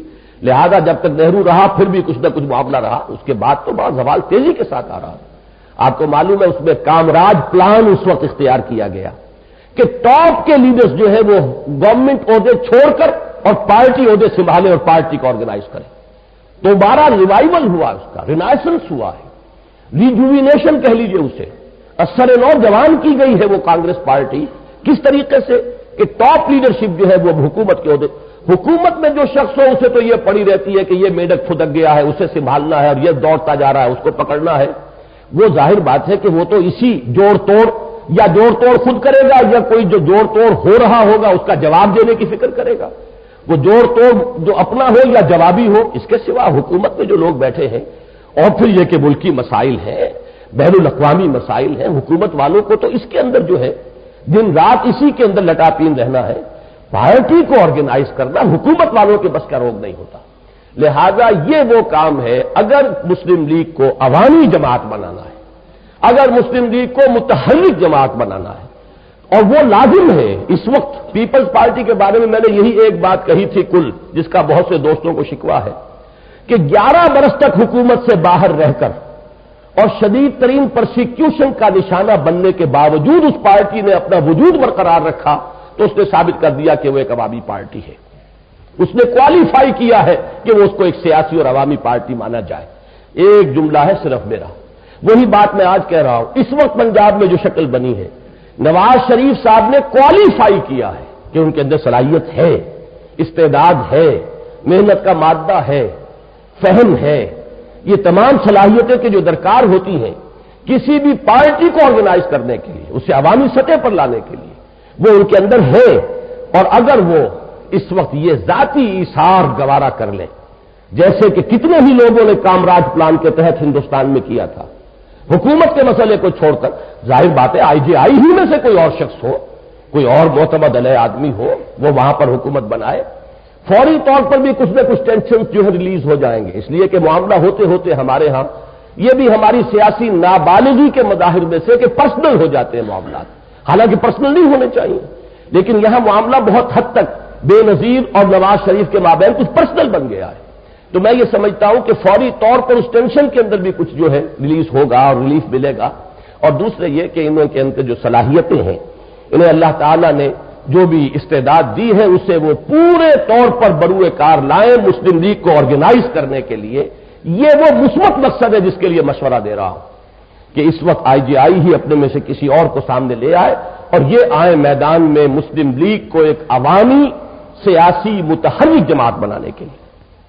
لہذا جب تک نہرو رہا پھر بھی کچھ نہ کچھ معاملہ رہا، اس کے بعد تو بڑا زوال تیزی کے ساتھ آ رہا ہے۔ آپ کو معلوم ہے اس میں کامراج پلان اس وقت اختیار کیا گیا کہ ٹاپ کے لیڈرز جو ہے وہ گورنمنٹ عہدے چھوڑ کر اور پارٹی عہدے سنبھالے اور پارٹی کو آرگنائز کرے۔ دوبارہ ریوائول ہوا، اس کا رینائسنس ہوا ہے، ریجوینیشن کہہ لیجئے اسے، اثر نو جوان کی گئی ہے وہ کانگریس پارٹی۔ کس طریقے سے کہ ٹاپ لیڈرشپ جو ہے وہ حکومت کے عہدے، حکومت میں جو شخص ہو اسے تو یہ پڑی رہتی ہے کہ یہ میڈک پھدک گیا ہے، اسے سنبھالنا ہے اور یہ دوڑتا جا رہا ہے، اس کو پکڑنا ہے۔ وہ ظاہر بات ہے کہ وہ تو اسی جوڑ توڑ یا جوڑ توڑ خود کرے گا یا کوئی جو جوڑ توڑ ہو رہا ہوگا اس کا جواب دینے کی فکر کرے گا۔ وہ جوڑ توڑ جو اپنا ہو یا جوابی ہو، اس کے سوا حکومت میں جو لوگ بیٹھے ہیں، اور پھر یہ کہ ملکی مسائل ہیں، بین الاقوامی مسائل ہیں، حکومت والوں کو تو اس کے اندر جو ہے دن رات اسی کے اندر لٹاپین رہنا ہے۔ پارٹی کو آرگنائز کرنا حکومت والوں کے بس کا روگ نہیں ہوتا۔ لہذا یہ وہ کام ہے، اگر مسلم لیگ کو عوامی جماعت بنانا ہے، اگر مسلم لیگ کو متحرک جماعت بنانا ہے، اور وہ لازم ہے۔ اس وقت پیپلز پارٹی کے بارے میں میں نے یہی ایک بات کہی تھی کل، جس کا بہت سے دوستوں کو شکوہ ہے کہ گیارہ برس تک حکومت سے باہر رہ کر اور شدید ترین پرسیکیوشن کا نشانہ بننے کے باوجود اس پارٹی نے اپنا وجود برقرار رکھا، تو اس نے ثابت کر دیا کہ وہ ایک عوامی پارٹی ہے۔ اس نے کوالیفائی کیا ہے کہ وہ اس کو ایک سیاسی اور عوامی پارٹی مانا جائے۔ ایک جملہ ہے صرف میرا، وہی بات میں آج کہہ رہا ہوں۔ اس وقت پنجاب میں جو شکل بنی ہے، نواز شریف صاحب نے کوالیفائی کیا ہے کہ ان کے اندر صلاحیت ہے، استعداد ہے، محنت کا مادہ ہے، فہم ہے، یہ تمام صلاحیتیں کہ جو درکار ہوتی ہیں کسی بھی پارٹی کو آرگنائز کرنے کے لیے، اسے عوامی سطح پر لانے کے لیے، وہ ان کے اندر ہے۔ اور اگر وہ اس وقت یہ ذاتی ایثار گوارا کر لیں، جیسے کہ کتنے ہی لوگوں نے کامراج پلان کے تحت ہندوستان میں کیا تھا، حکومت کے مسئلے کو چھوڑ کر، ظاہر بات ہے آئی جی آئی ہی میں سے کوئی اور شخص ہو، کوئی اور معتمد علیہ آدمی ہو، وہ وہاں پر حکومت بنائے، فوری طور پر بھی کچھ نہ کچھ ٹینشن جو ہے ریلیز ہو جائیں گے۔ اس لیے کہ معاملہ ہوتے ہوتے ہمارے ہاں یہ بھی ہماری سیاسی نابالغی کے مظاہر میں سے کہ پرسنل ہو جاتے ہیں معاملات، حالانکہ پرسنل نہیں ہونے چاہیے، لیکن یہاں معاملہ بہت حد تک بے نظیر اور نواز شریف کے مابین کچھ پرسنل بن گیا ہے۔ تو میں یہ سمجھتا ہوں کہ فوری طور پر اس ٹینشن کے اندر بھی کچھ جو ہے ریلیز ہوگا اور ریلیف ملے گا۔ اور دوسرے یہ کہ انہوں کے اندر جو صلاحیتیں ہیں، انہیں اللہ تعالیٰ نے جو بھی استعداد دی ہے اسے وہ پورے طور پر بروئے کار لائیں مسلم لیگ کو آرگنائز کرنے کے لیے۔ یہ وہ مثبت مقصد ہے جس کے لیے مشورہ دے رہا ہوں کہ اس وقت آئی جی آئی ہی اپنے میں سے کسی اور کو سامنے لے آئے اور یہ آئے میدان میں مسلم لیگ کو ایک عوامی سیاسی متحرک جماعت بنانے کے لیے۔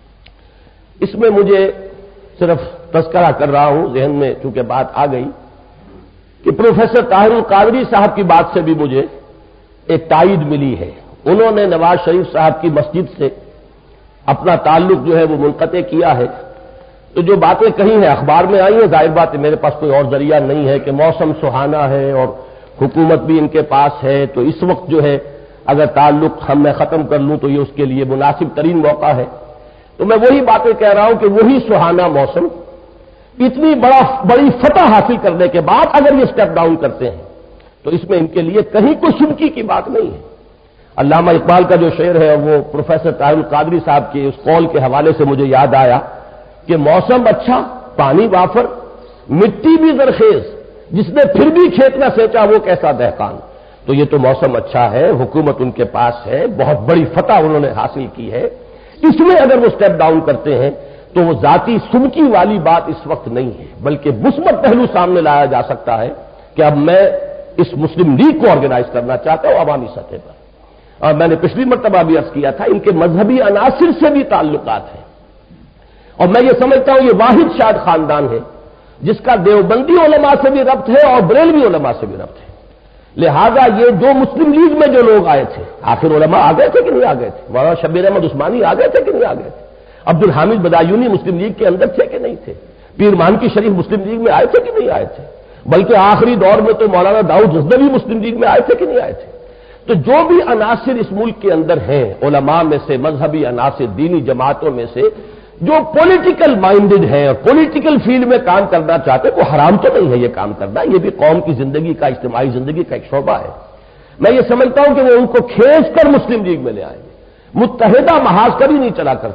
اس میں مجھے صرف تذکرہ کر رہا ہوں، ذہن میں چونکہ بات آ گئی کہ پروفیسر طاہر القادری صاحب کی بات سے بھی مجھے ایک تائید ملی ہے۔ انہوں نے نواز شریف صاحب کی مسجد سے اپنا تعلق جو ہے وہ منقطع کیا ہے۔ تو جو باتیں کہی ہیں اخبار میں آئی ہیں، ظاہر بات ہے میرے پاس کوئی اور ذریعہ نہیں ہے کہ موسم سہانا ہے اور حکومت بھی ان کے پاس ہے، تو اس وقت جو ہے اگر تعلق ہم میں ختم کر لوں تو یہ اس کے لیے مناسب ترین موقع ہے۔ تو میں وہی باتیں کہہ رہا ہوں کہ وہی سہانا موسم اتنی بڑا بڑی فتح حاصل کرنے کے بعد اگر یہ سٹیپ ڈاؤن کرتے ہیں تو اس میں ان کے لیے کہیں کوئی شبکی کی بات نہیں ہے۔ علامہ اقبال کا جو شعر ہے وہ پروفیسر طاہر القادری صاحب کے اس قول کے حوالے سے مجھے یاد آیا کہ موسم اچھا، پانی وافر، مٹی بھی زرخیز، جس نے پھر بھی کھیت نہ سینچا وہ کیسا دہقان۔ تو یہ تو موسم اچھا ہے، حکومت ان کے پاس ہے، بہت بڑی فتح انہوں نے حاصل کی ہے۔ اس میں اگر وہ سٹیپ ڈاؤن کرتے ہیں تو وہ ذاتی سمکی والی بات اس وقت نہیں ہے، بلکہ مثبت پہلو سامنے لایا جا سکتا ہے کہ اب میں اس مسلم لیگ کو آرگنائز کرنا چاہتا ہوں عوامی سطح پر۔ اور میں نے پچھلی مرتبہ بھی عرض کیا تھا ان کے مذہبی عناصر سے بھی تعلقات ہیں، اور میں یہ سمجھتا ہوں یہ واحد شاید خاندان ہے جس کا دیوبندی علماء سے بھی ربط ہے اور بریلوی علماء سے بھی ربط ہے۔ لہذا یہ جو مسلم لیگ میں جو لوگ آئے تھے، آخر علماء آ گئے تھے کہ نہیں آ گئے تھے؟ مولانا شبیر احمد عثمانی آ گئے تھے کہ نہیں آ گئے تھے؟ عبد الحامد بدایونی مسلم لیگ کے اندر تھے کہ نہیں تھے؟ پیر مانکی شریف مسلم لیگ میں آئے تھے کہ نہیں آئے تھے؟ بلکہ آخری دور میں تو مولانا داؤد غزنوی مسلم لیگ میں آئے تھے کہ نہیں آئے تھے؟ تو جو بھی عناصر اس ملک کے اندر ہیں، علماء میں سے، مذہبی عناصر، دینی جماعتوں میں سے، جو پولیٹیکل مائنڈڈ ہے اور پولیٹیکل فیلڈ میں کام کرنا چاہتے، وہ حرام تو نہیں ہے یہ کام کرنا، یہ بھی قوم کی زندگی کا، اجتماعی زندگی کا ایک شعبہ ہے۔ میں یہ سمجھتا ہوں کہ وہ ان کو کھینچ کر مسلم لیگ میں لے آئیں گے، متحدہ محاذ کبھی نہیں چلا کرتے،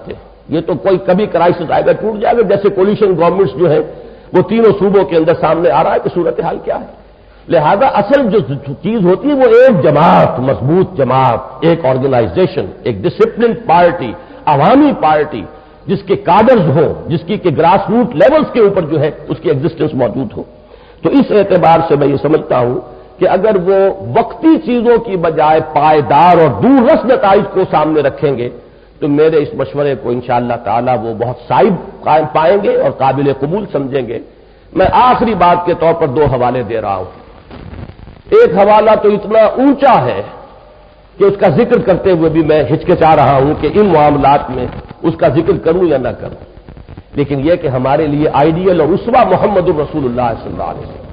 یہ تو کوئی کبھی کرائسس آئے گا ٹوٹ جائے گا، جیسے کولیشن گورنمنٹس جو ہے وہ تینوں صوبوں کے اندر سامنے آ رہا ہے کہ صورتحال کیا ہے۔ لہذا اصل جو چیز ہوتی ہے وہ ایک جماعت، مضبوط جماعت، ایک آرگنائزیشن، ایک ڈسپلن پارٹی، عوامی پارٹی جس کے کاڈرز ہوں، جس کی کہ گراس روٹ لیولز کے اوپر جو ہے اس کی ایگزسٹنس موجود ہو۔ تو اس اعتبار سے میں یہ سمجھتا ہوں کہ اگر وہ وقتی چیزوں کی بجائے پائیدار اور دور رس نتائج کو سامنے رکھیں گے تو میرے اس مشورے کو انشاءاللہ تعالی وہ بہت صائب پائیں گے اور قابل قبول سمجھیں گے۔ میں آخری بات کے طور پر دو حوالے دے رہا ہوں۔ ایک حوالہ تو اتنا اونچا ہے کہ اس کا ذکر کرتے ہوئے بھی میں ہچکچا رہا ہوں کہ ان معاملات میں اس کا ذکر کروں یا نہ کروں، لیکن یہ کہ ہمارے لیے آئیڈیل اور اسوہ محمد الرسول اللہ صلی اللہ علیہ وسلم۔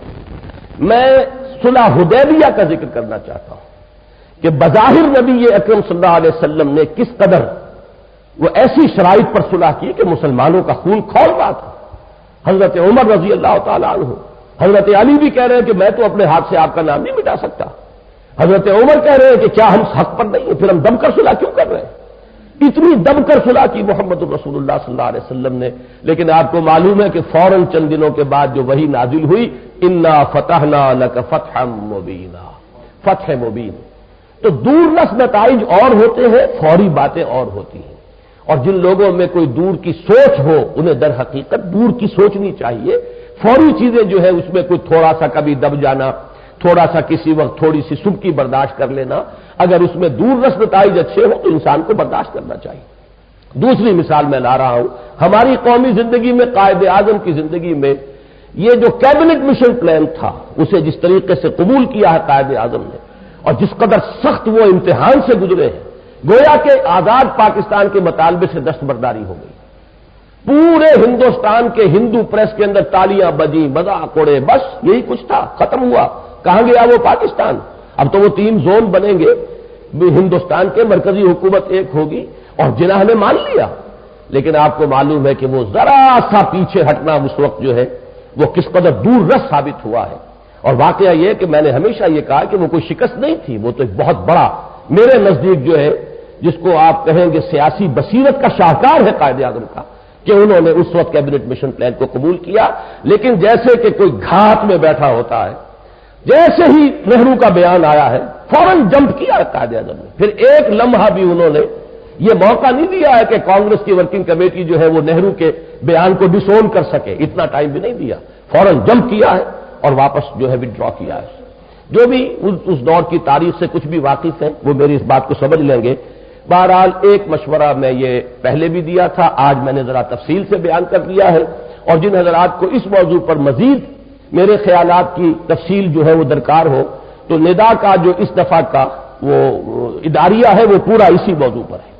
میں صلح حدیبیہ کا ذکر کرنا چاہتا ہوں کہ بظاہر نبی اکرم صلی اللہ علیہ وسلم نے کس قدر وہ ایسی شرائط پر صلح کی کہ مسلمانوں کا خون کھول رہا تھا۔ حضرت عمر رضی اللہ تعالیٰ عنہ، حضرت علی بھی کہہ رہے ہیں کہ میں تو اپنے ہاتھ سے آپ کا نام نہیں مٹا سکتا، حضرت عمر کہہ رہے ہیں کہ کیا ہم حق پر نہیں ہیں، پھر ہم دم کر صلح کیوں کر رہے ہیں؟ اتنی دم کر صلح کی محمد الرسول اللہ صلی اللہ علیہ وسلم نے، لیکن آپ کو معلوم ہے کہ فوراً چند دنوں کے بعد جو وحی نازل ہوئی، انا فتحنا لک فتحا مبینا، فتح مبین۔ تو دور رس نتائج اور ہوتے ہیں، فوری باتیں اور ہوتی ہیں، اور جن لوگوں میں کوئی دور کی سوچ ہو انہیں در حقیقت دور کی سوچنی چاہیے۔ فوری چیزیں جو ہے اس میں کوئی تھوڑا سا کبھی دب جانا، تھوڑا سا کسی وقت تھوڑی سی سبکی برداشت کر لینا، اگر اس میں دور رس نتائج اچھے ہوں تو انسان کو برداشت کرنا چاہیے۔ دوسری مثال میں لا رہا ہوں، ہماری قومی زندگی میں، قائد اعظم کی زندگی میں یہ جو کیبنٹ مشن پلان تھا اسے جس طریقے سے قبول کیا ہے قائد اعظم نے، اور جس قدر سخت وہ امتحان سے گزرے ہیں، گویا کہ آزاد پاکستان کے مطالبے سے دستبرداری ہو گئی۔ پورے ہندوستان کے ہندو پریس کے اندر تالیاں بجیں، مذاق اڑے، بس یہی کچھ تھا، ختم ہوا۔ کہاں گیا وہ پاکستان؟ اب تو وہ تین زون بنیں گے، ہندوستان کے مرکزی حکومت ایک ہوگی، اور جناح نے مان لیا۔ لیکن آپ کو معلوم ہے کہ وہ ذرا سا پیچھے ہٹنا اس وقت جو ہے وہ کس قدر دور رس ثابت ہوا ہے۔ اور واقعہ یہ کہ میں نے ہمیشہ یہ کہا کہ وہ کوئی شکست نہیں تھی، وہ تو ایک بہت بڑا میرے نزدیک جو ہے جس کو آپ کہیں گے سیاسی بصیرت کا شاہکار ہے قائد اعظم کا، کہ انہوں نے اس وقت کیبنٹ مشن پلان کو قبول کیا۔ لیکن جیسے کہ کوئی گھات میں بیٹھا ہوتا ہے، جیسے ہی نہرو کا بیان آیا ہے فوراً جمپ کیا قائد اعظم نے، پھر ایک لمحہ بھی انہوں نے یہ موقع نہیں دیا ہے کہ کانگریس کی ورکنگ کمیٹی جو ہے وہ نہرو کے بیان کو ڈس اون کر سکے، اتنا ٹائم بھی نہیں دیا، فوراً جمپ کیا ہے اور واپس جو ہے وڈرا کیا ہے۔ جو بھی اس دور کی تاریخ سے کچھ بھی واقف ہیں وہ میری اس بات کو سمجھ لیں گے۔ بہرحال ایک مشورہ میں یہ پہلے بھی دیا تھا، آج میں نے ذرا تفصیل سے بیان کر دیا ہے، اور جن حضرات کو اس موضوع پر مزید میرے خیالات کی تفصیل جو ہے وہ درکار ہو تو ندا کا جو اس دفعہ کا وہ اداریہ ہے وہ پورا اسی موضوع پر ہے۔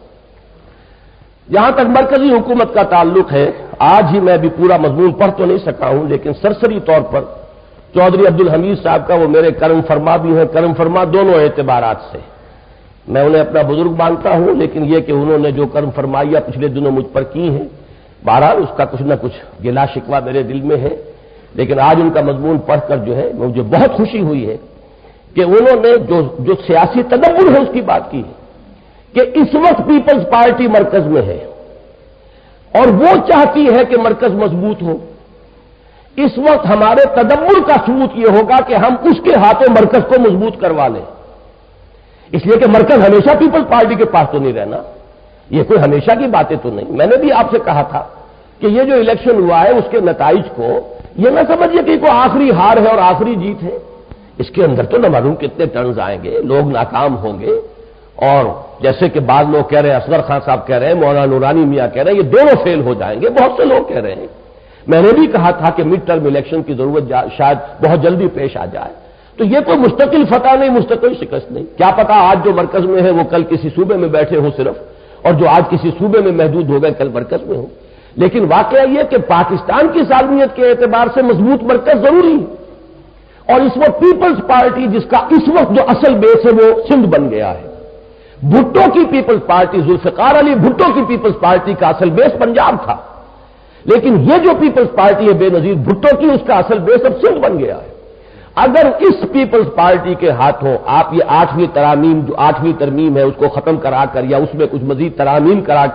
جہاں تک مرکزی حکومت کا تعلق ہے، آج ہی میں بھی پورا مضمون پڑھ تو نہیں سکا ہوں، لیکن سرسری طور پر چودھری عبدالحمید صاحب کا وہ میرے کرم فرما بھی ہیں، کرم فرما دونوں اعتبارات سے میں انہیں اپنا بزرگ مانتا ہوں، لیکن یہ کہ انہوں نے جو کرم فرمائیاں پچھلے دنوں مجھ پر کی ہیں، بہرحال اس کا کچھ نہ کچھ گلا شکوہ میرے دل میں ہے، لیکن آج ان کا مضمون پڑھ کر جو ہے مجھے بہت خوشی ہوئی ہے کہ انہوں نے جو جو سیاسی تدبر ہے اس کی بات کی ہے کہ اس وقت پیپلز پارٹی مرکز میں ہے اور وہ چاہتی ہے کہ مرکز مضبوط ہو۔ اس وقت ہمارے تدبر کا ثبوت یہ ہوگا کہ ہم اس کے ہاتھوں مرکز کو مضبوط کروا لیں، اس لیے کہ مرکز ہمیشہ پیپلز پارٹی کے پاس تو نہیں رہنا، یہ کوئی ہمیشہ کی باتیں تو نہیں۔ میں نے بھی آپ سے کہا تھا کہ یہ جو الیکشن ہوا ہے اس کے نتائج کو یہ نہ سمجھیے کہ کوئی آخری ہار ہے اور آخری جیت ہے، اس کے اندر تو نہ معلوم کتنے ٹرنز آئیں گے، لوگ ناکام ہوں گے، اور جیسے کہ بعض لوگ کہہ رہے ہیں، اصغر خان صاحب کہہ رہے ہیں، مولانا نورانی میاں کہہ رہے ہیں، یہ دونوں فیل ہو جائیں گے، بہت سے لوگ کہہ رہے ہیں۔ میں نے بھی کہا تھا کہ مڈ ٹرم الیکشن کی ضرورت شاید بہت جلدی پیش آ جائے، تو یہ کوئی مستقل فتح نہیں، مستقل شکست نہیں، کیا پتا آج جو مرکز میں ہے وہ کل کسی صوبے میں بیٹھے ہوں صرف، اور جو آج کسی صوبے میں محدود ہو گئے کل مرکز میں ہوں، لیکن واقعہ یہ کہ پاکستان کی سالمیت کے اعتبار سے مضبوط مرکز ضروری ہے، اور اس وقت پیپلز پارٹی جس کا اس وقت جو اصل بیس ہے وہ سندھ بن گیا ہے، بھٹو کی پیپلز پارٹی، ذوالفقار علی بھٹو کی پیپلز پارٹی کا اصل بیس پنجاب تھا، لیکن یہ جو پیپلز پارٹی ہے بے نظیر بھٹو کی، اس کا اصل بیس اب سندھ بن گیا ہے۔ اگر اس پیپلز پارٹی کے ہاتھوں آپ یہ آٹھویں ترامیم جو آٹھویں ترمیم ہے اس کو ختم کرا کر یا اس میں کچھ مزید ترامیم کرا کے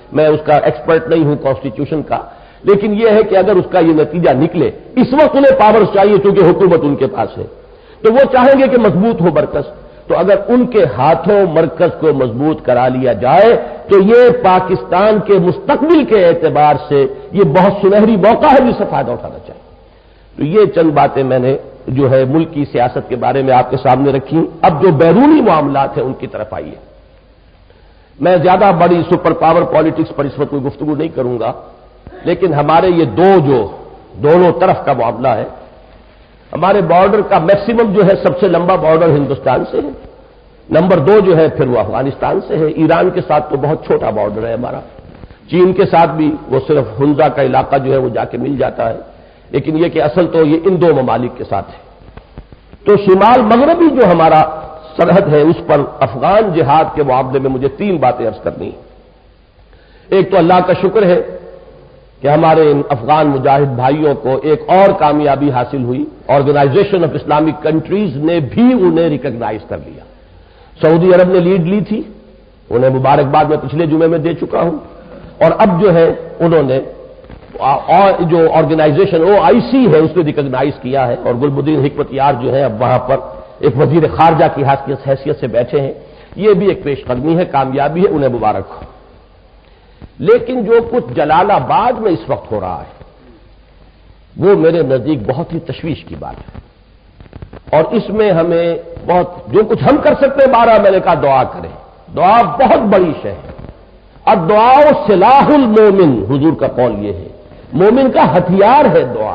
میں اس کا ایکسپرٹ نہیں ہوں کانسٹیٹیوشن کا، لیکن یہ ہے کہ اگر اس کا یہ نتیجہ نکلے، اس وقت انہیں پاورز چاہیے چونکہ حکومت ان کے پاس ہے، تو وہ چاہیں گے کہ مضبوط ہو مرکز، تو اگر ان کے ہاتھوں مرکز کو مضبوط کرا لیا جائے تو یہ پاکستان کے مستقبل کے اعتبار سے یہ بہت سنہری موقع ہے جس سے فائدہ اٹھانا چاہیے۔ تو یہ چند باتیں میں نے جو ہے ملک کی سیاست کے بارے میں آپ کے سامنے رکھی۔ اب جو بیرونی معاملات ہیں ان کی طرف آئیے۔ میں زیادہ بڑی سپر پاور پالیٹکس پر اس وقت کوئی گفتگو نہیں کروں گا، لیکن ہمارے یہ دو جو دونوں طرف کا معاملہ ہے، ہمارے بارڈر کا میکسیمم جو ہے سب سے لمبا بارڈر ہندوستان سے ہے، نمبر دو جو ہے پھر وہ افغانستان سے ہے، ایران کے ساتھ تو بہت چھوٹا بارڈر ہے ہمارا، چین کے ساتھ بھی وہ صرف ہنزا کا علاقہ جو ہے وہ جا کے مل جاتا ہے، لیکن یہ کہ اصل تو یہ ان دو ممالک کے ساتھ ہے۔ تو شمال مغربی جو ہمارا سرحد ہے اس پر افغان جہاد کے معاملے میں مجھے تین باتیں عرض کرنی ہیں۔ ایک تو اللہ کا شکر ہے کہ ہمارے ان افغان مجاہد بھائیوں کو ایک اور کامیابی حاصل ہوئی، آرگنائزیشن آف اسلامک کنٹریز نے بھی انہیں ریکگنائز کر لیا۔ سعودی عرب نے لیڈ لی تھی، انہیں مبارکباد میں پچھلے جمعے میں دے چکا ہوں، اور اب جو ہے انہوں نے جو آرگنائزیشن او آئی سی ہے اس نے ریکگنائز کیا ہے، اور گلبدین حکمت یار جو ہے اب وہاں پر ایک وزیر خارجہ کی حیثیت سے بیٹھے ہیں، یہ بھی ایک پیش قدمی ہے، کامیابی ہے، انہیں مبارک ہو۔ لیکن جو کچھ جلال آباد میں اس وقت ہو رہا ہے وہ میرے نزدیک بہت ہی تشویش کی بات ہے، اور اس میں ہمیں بہت جو کچھ ہم کر سکتے ہیں، بارہ میں نے کہا دعا کریں، دعا بہت بڑی شے ہے، اور دعا سلاح المومن، حضور کا قول یہ ہے، مومن کا ہتھیار ہے دعا۔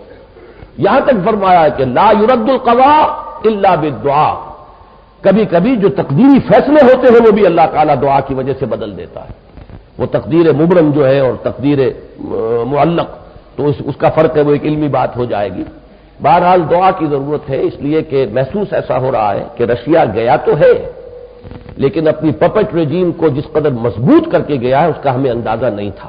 یہاں تک فرمایا ہے کہ لا يرد القضاء الا بالدعاء، کبھی کبھی جو تقدیری فیصلے ہوتے ہیں وہ بھی اللہ تعالیٰ دعا کی وجہ سے بدل دیتا ہے، وہ تقدیر مبرم جو ہے اور تقدیر معلق، تو اس, اس کا فرق ہے، وہ ایک علمی بات ہو جائے گی۔ بہرحال دعا کی ضرورت ہے، اس لیے کہ محسوس ایسا ہو رہا ہے کہ رشیا گیا تو ہے لیکن اپنی پپٹ رجیم کو جس قدر مضبوط کر کے گیا ہے اس کا ہمیں اندازہ نہیں تھا۔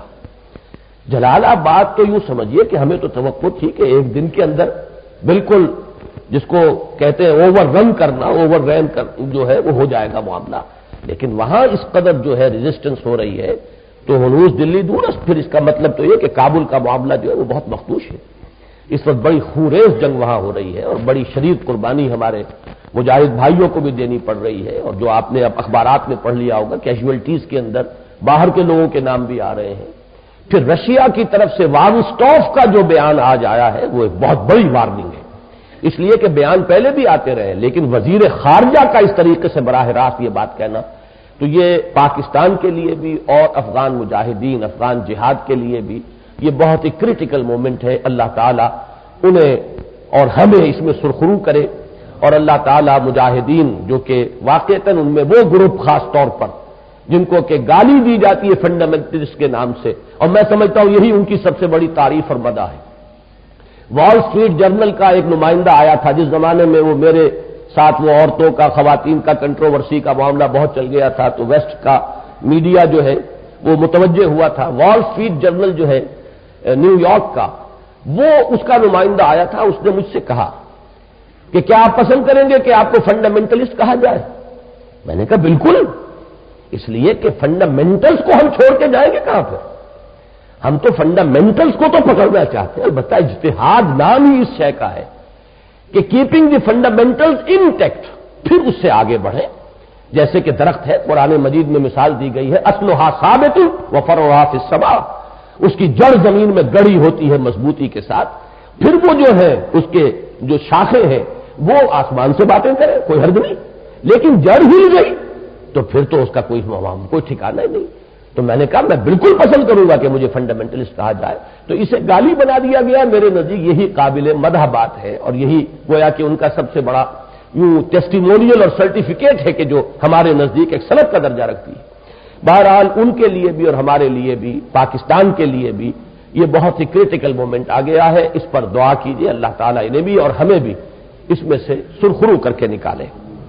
جلال آباد تو یوں سمجھیے کہ ہمیں تو توقع تھی کہ ایک دن کے اندر بالکل جس کو کہتے ہیں اوور رن کرنا، اوور رین کر جو ہے وہ ہو جائے گا معاملہ، لیکن وہاں اس قدر جو ہے ریزسٹنس ہو رہی ہے تو ہنوز دلی دورست، پھر اس کا مطلب تو یہ کہ کابل کا معاملہ جو ہے وہ بہت مخدوش ہے۔ اس وقت بڑی خوریز جنگ وہاں ہو رہی ہے اور بڑی شدید قربانی ہمارے مجاہد بھائیوں کو بھی دینی پڑ رہی ہے، اور جو آپ نے اب اخبارات میں پڑھ لیا ہوگا کیجویلٹیز کے اندر باہر کے لوگوں کے نام بھی آ رہے ہیں۔ پھر رشیا کی طرف سے واگسٹوف کا جو بیان آج آیا ہے وہ ایک بہت بڑی وارننگ ہے، اس لیے کہ بیان پہلے بھی آتے رہے لیکن وزیر خارجہ کا اس طریقے سے براہ راست یہ بات کہنا، تو یہ پاکستان کے لیے بھی اور افغان مجاہدین، افغان جہاد کے لیے بھی یہ بہت ہی کریٹیکل مومنٹ ہے۔ اللہ تعالیٰ انہیں اور ہمیں اس میں سرخرو کرے، اور اللہ تعالیٰ مجاہدین جو کہ واقعتاً ان میں وہ گروپ خاص طور پر جن کو کہ گالی دی جاتی ہے فنڈامنٹلسٹ کے نام سے، اور میں سمجھتا ہوں یہی ان کی سب سے بڑی تعریف اور مدح ہے۔ وال اسٹریٹ جرنل کا ایک نمائندہ آیا تھا جس زمانے میں وہ میرے ساتھ وہ عورتوں کا، خواتین کا کنٹروورسی کا معاملہ بہت چل گیا تھا، تو ویسٹ کا میڈیا جو ہے وہ متوجہ ہوا تھا۔ وال اسٹریٹ جرنل جو ہے نیو یارک کا، وہ اس کا نمائندہ آیا تھا، اس نے مجھ سے کہا کہ کیا آپ پسند کریں گے کہ آپ کو فنڈامنٹلسٹ کہا جائے؟ میں نے کہا بالکل، اس لیے کہ فنڈامنٹلس کو ہم چھوڑ کے جائیں گے کہاں پہ؟ ہم تو فنڈامنٹلس کو تو پکڑنا چاہتے ہیں، البتہ اجتہاد نام ہی اس شے کا ہے کہ کیپنگ دی فنڈامنٹلز انٹیکٹ، پھر اس سے آگے بڑھیں۔ جیسے کہ درخت ہے، قرآن مجید میں مثال دی گئی ہے، اصلھا ثابت وفرعھا فی السماء، اس کی جڑ زمین میں گڑی ہوتی ہے مضبوطی کے ساتھ، پھر وہ جو ہے اس کے جو شاخیں ہیں وہ آسمان سے باتیں کریں، کوئی حرج نہیں، لیکن جڑ ہل گئی تو پھر تو اس کا کوئی کوئی ٹھکانہ ہی نہیں۔ تو میں نے کہا میں بالکل پسند کروں گا کہ مجھے فنڈامنٹلسٹ کہا جائے، تو اسے گالی بنا دیا گیا، میرے نزدیک یہی قابل مدح بات ہے، اور یہی گویا کہ ان کا سب سے بڑا یوں ٹیسٹیمونیل اور سرٹیفکیٹ ہے کہ جو ہمارے نزدیک ایک سند کا درجہ رکھتی ہے۔ بہرحال ان کے لیے بھی اور ہمارے لیے بھی، پاکستان کے لیے بھی یہ بہت ہی کریٹیکل مومنٹ آ گیا ہے، اس پر دعا کیجیے اللہ تعالیٰ انہیں بھی اور ہمیں بھی اس میں سے سرخرو کر کے نکالے۔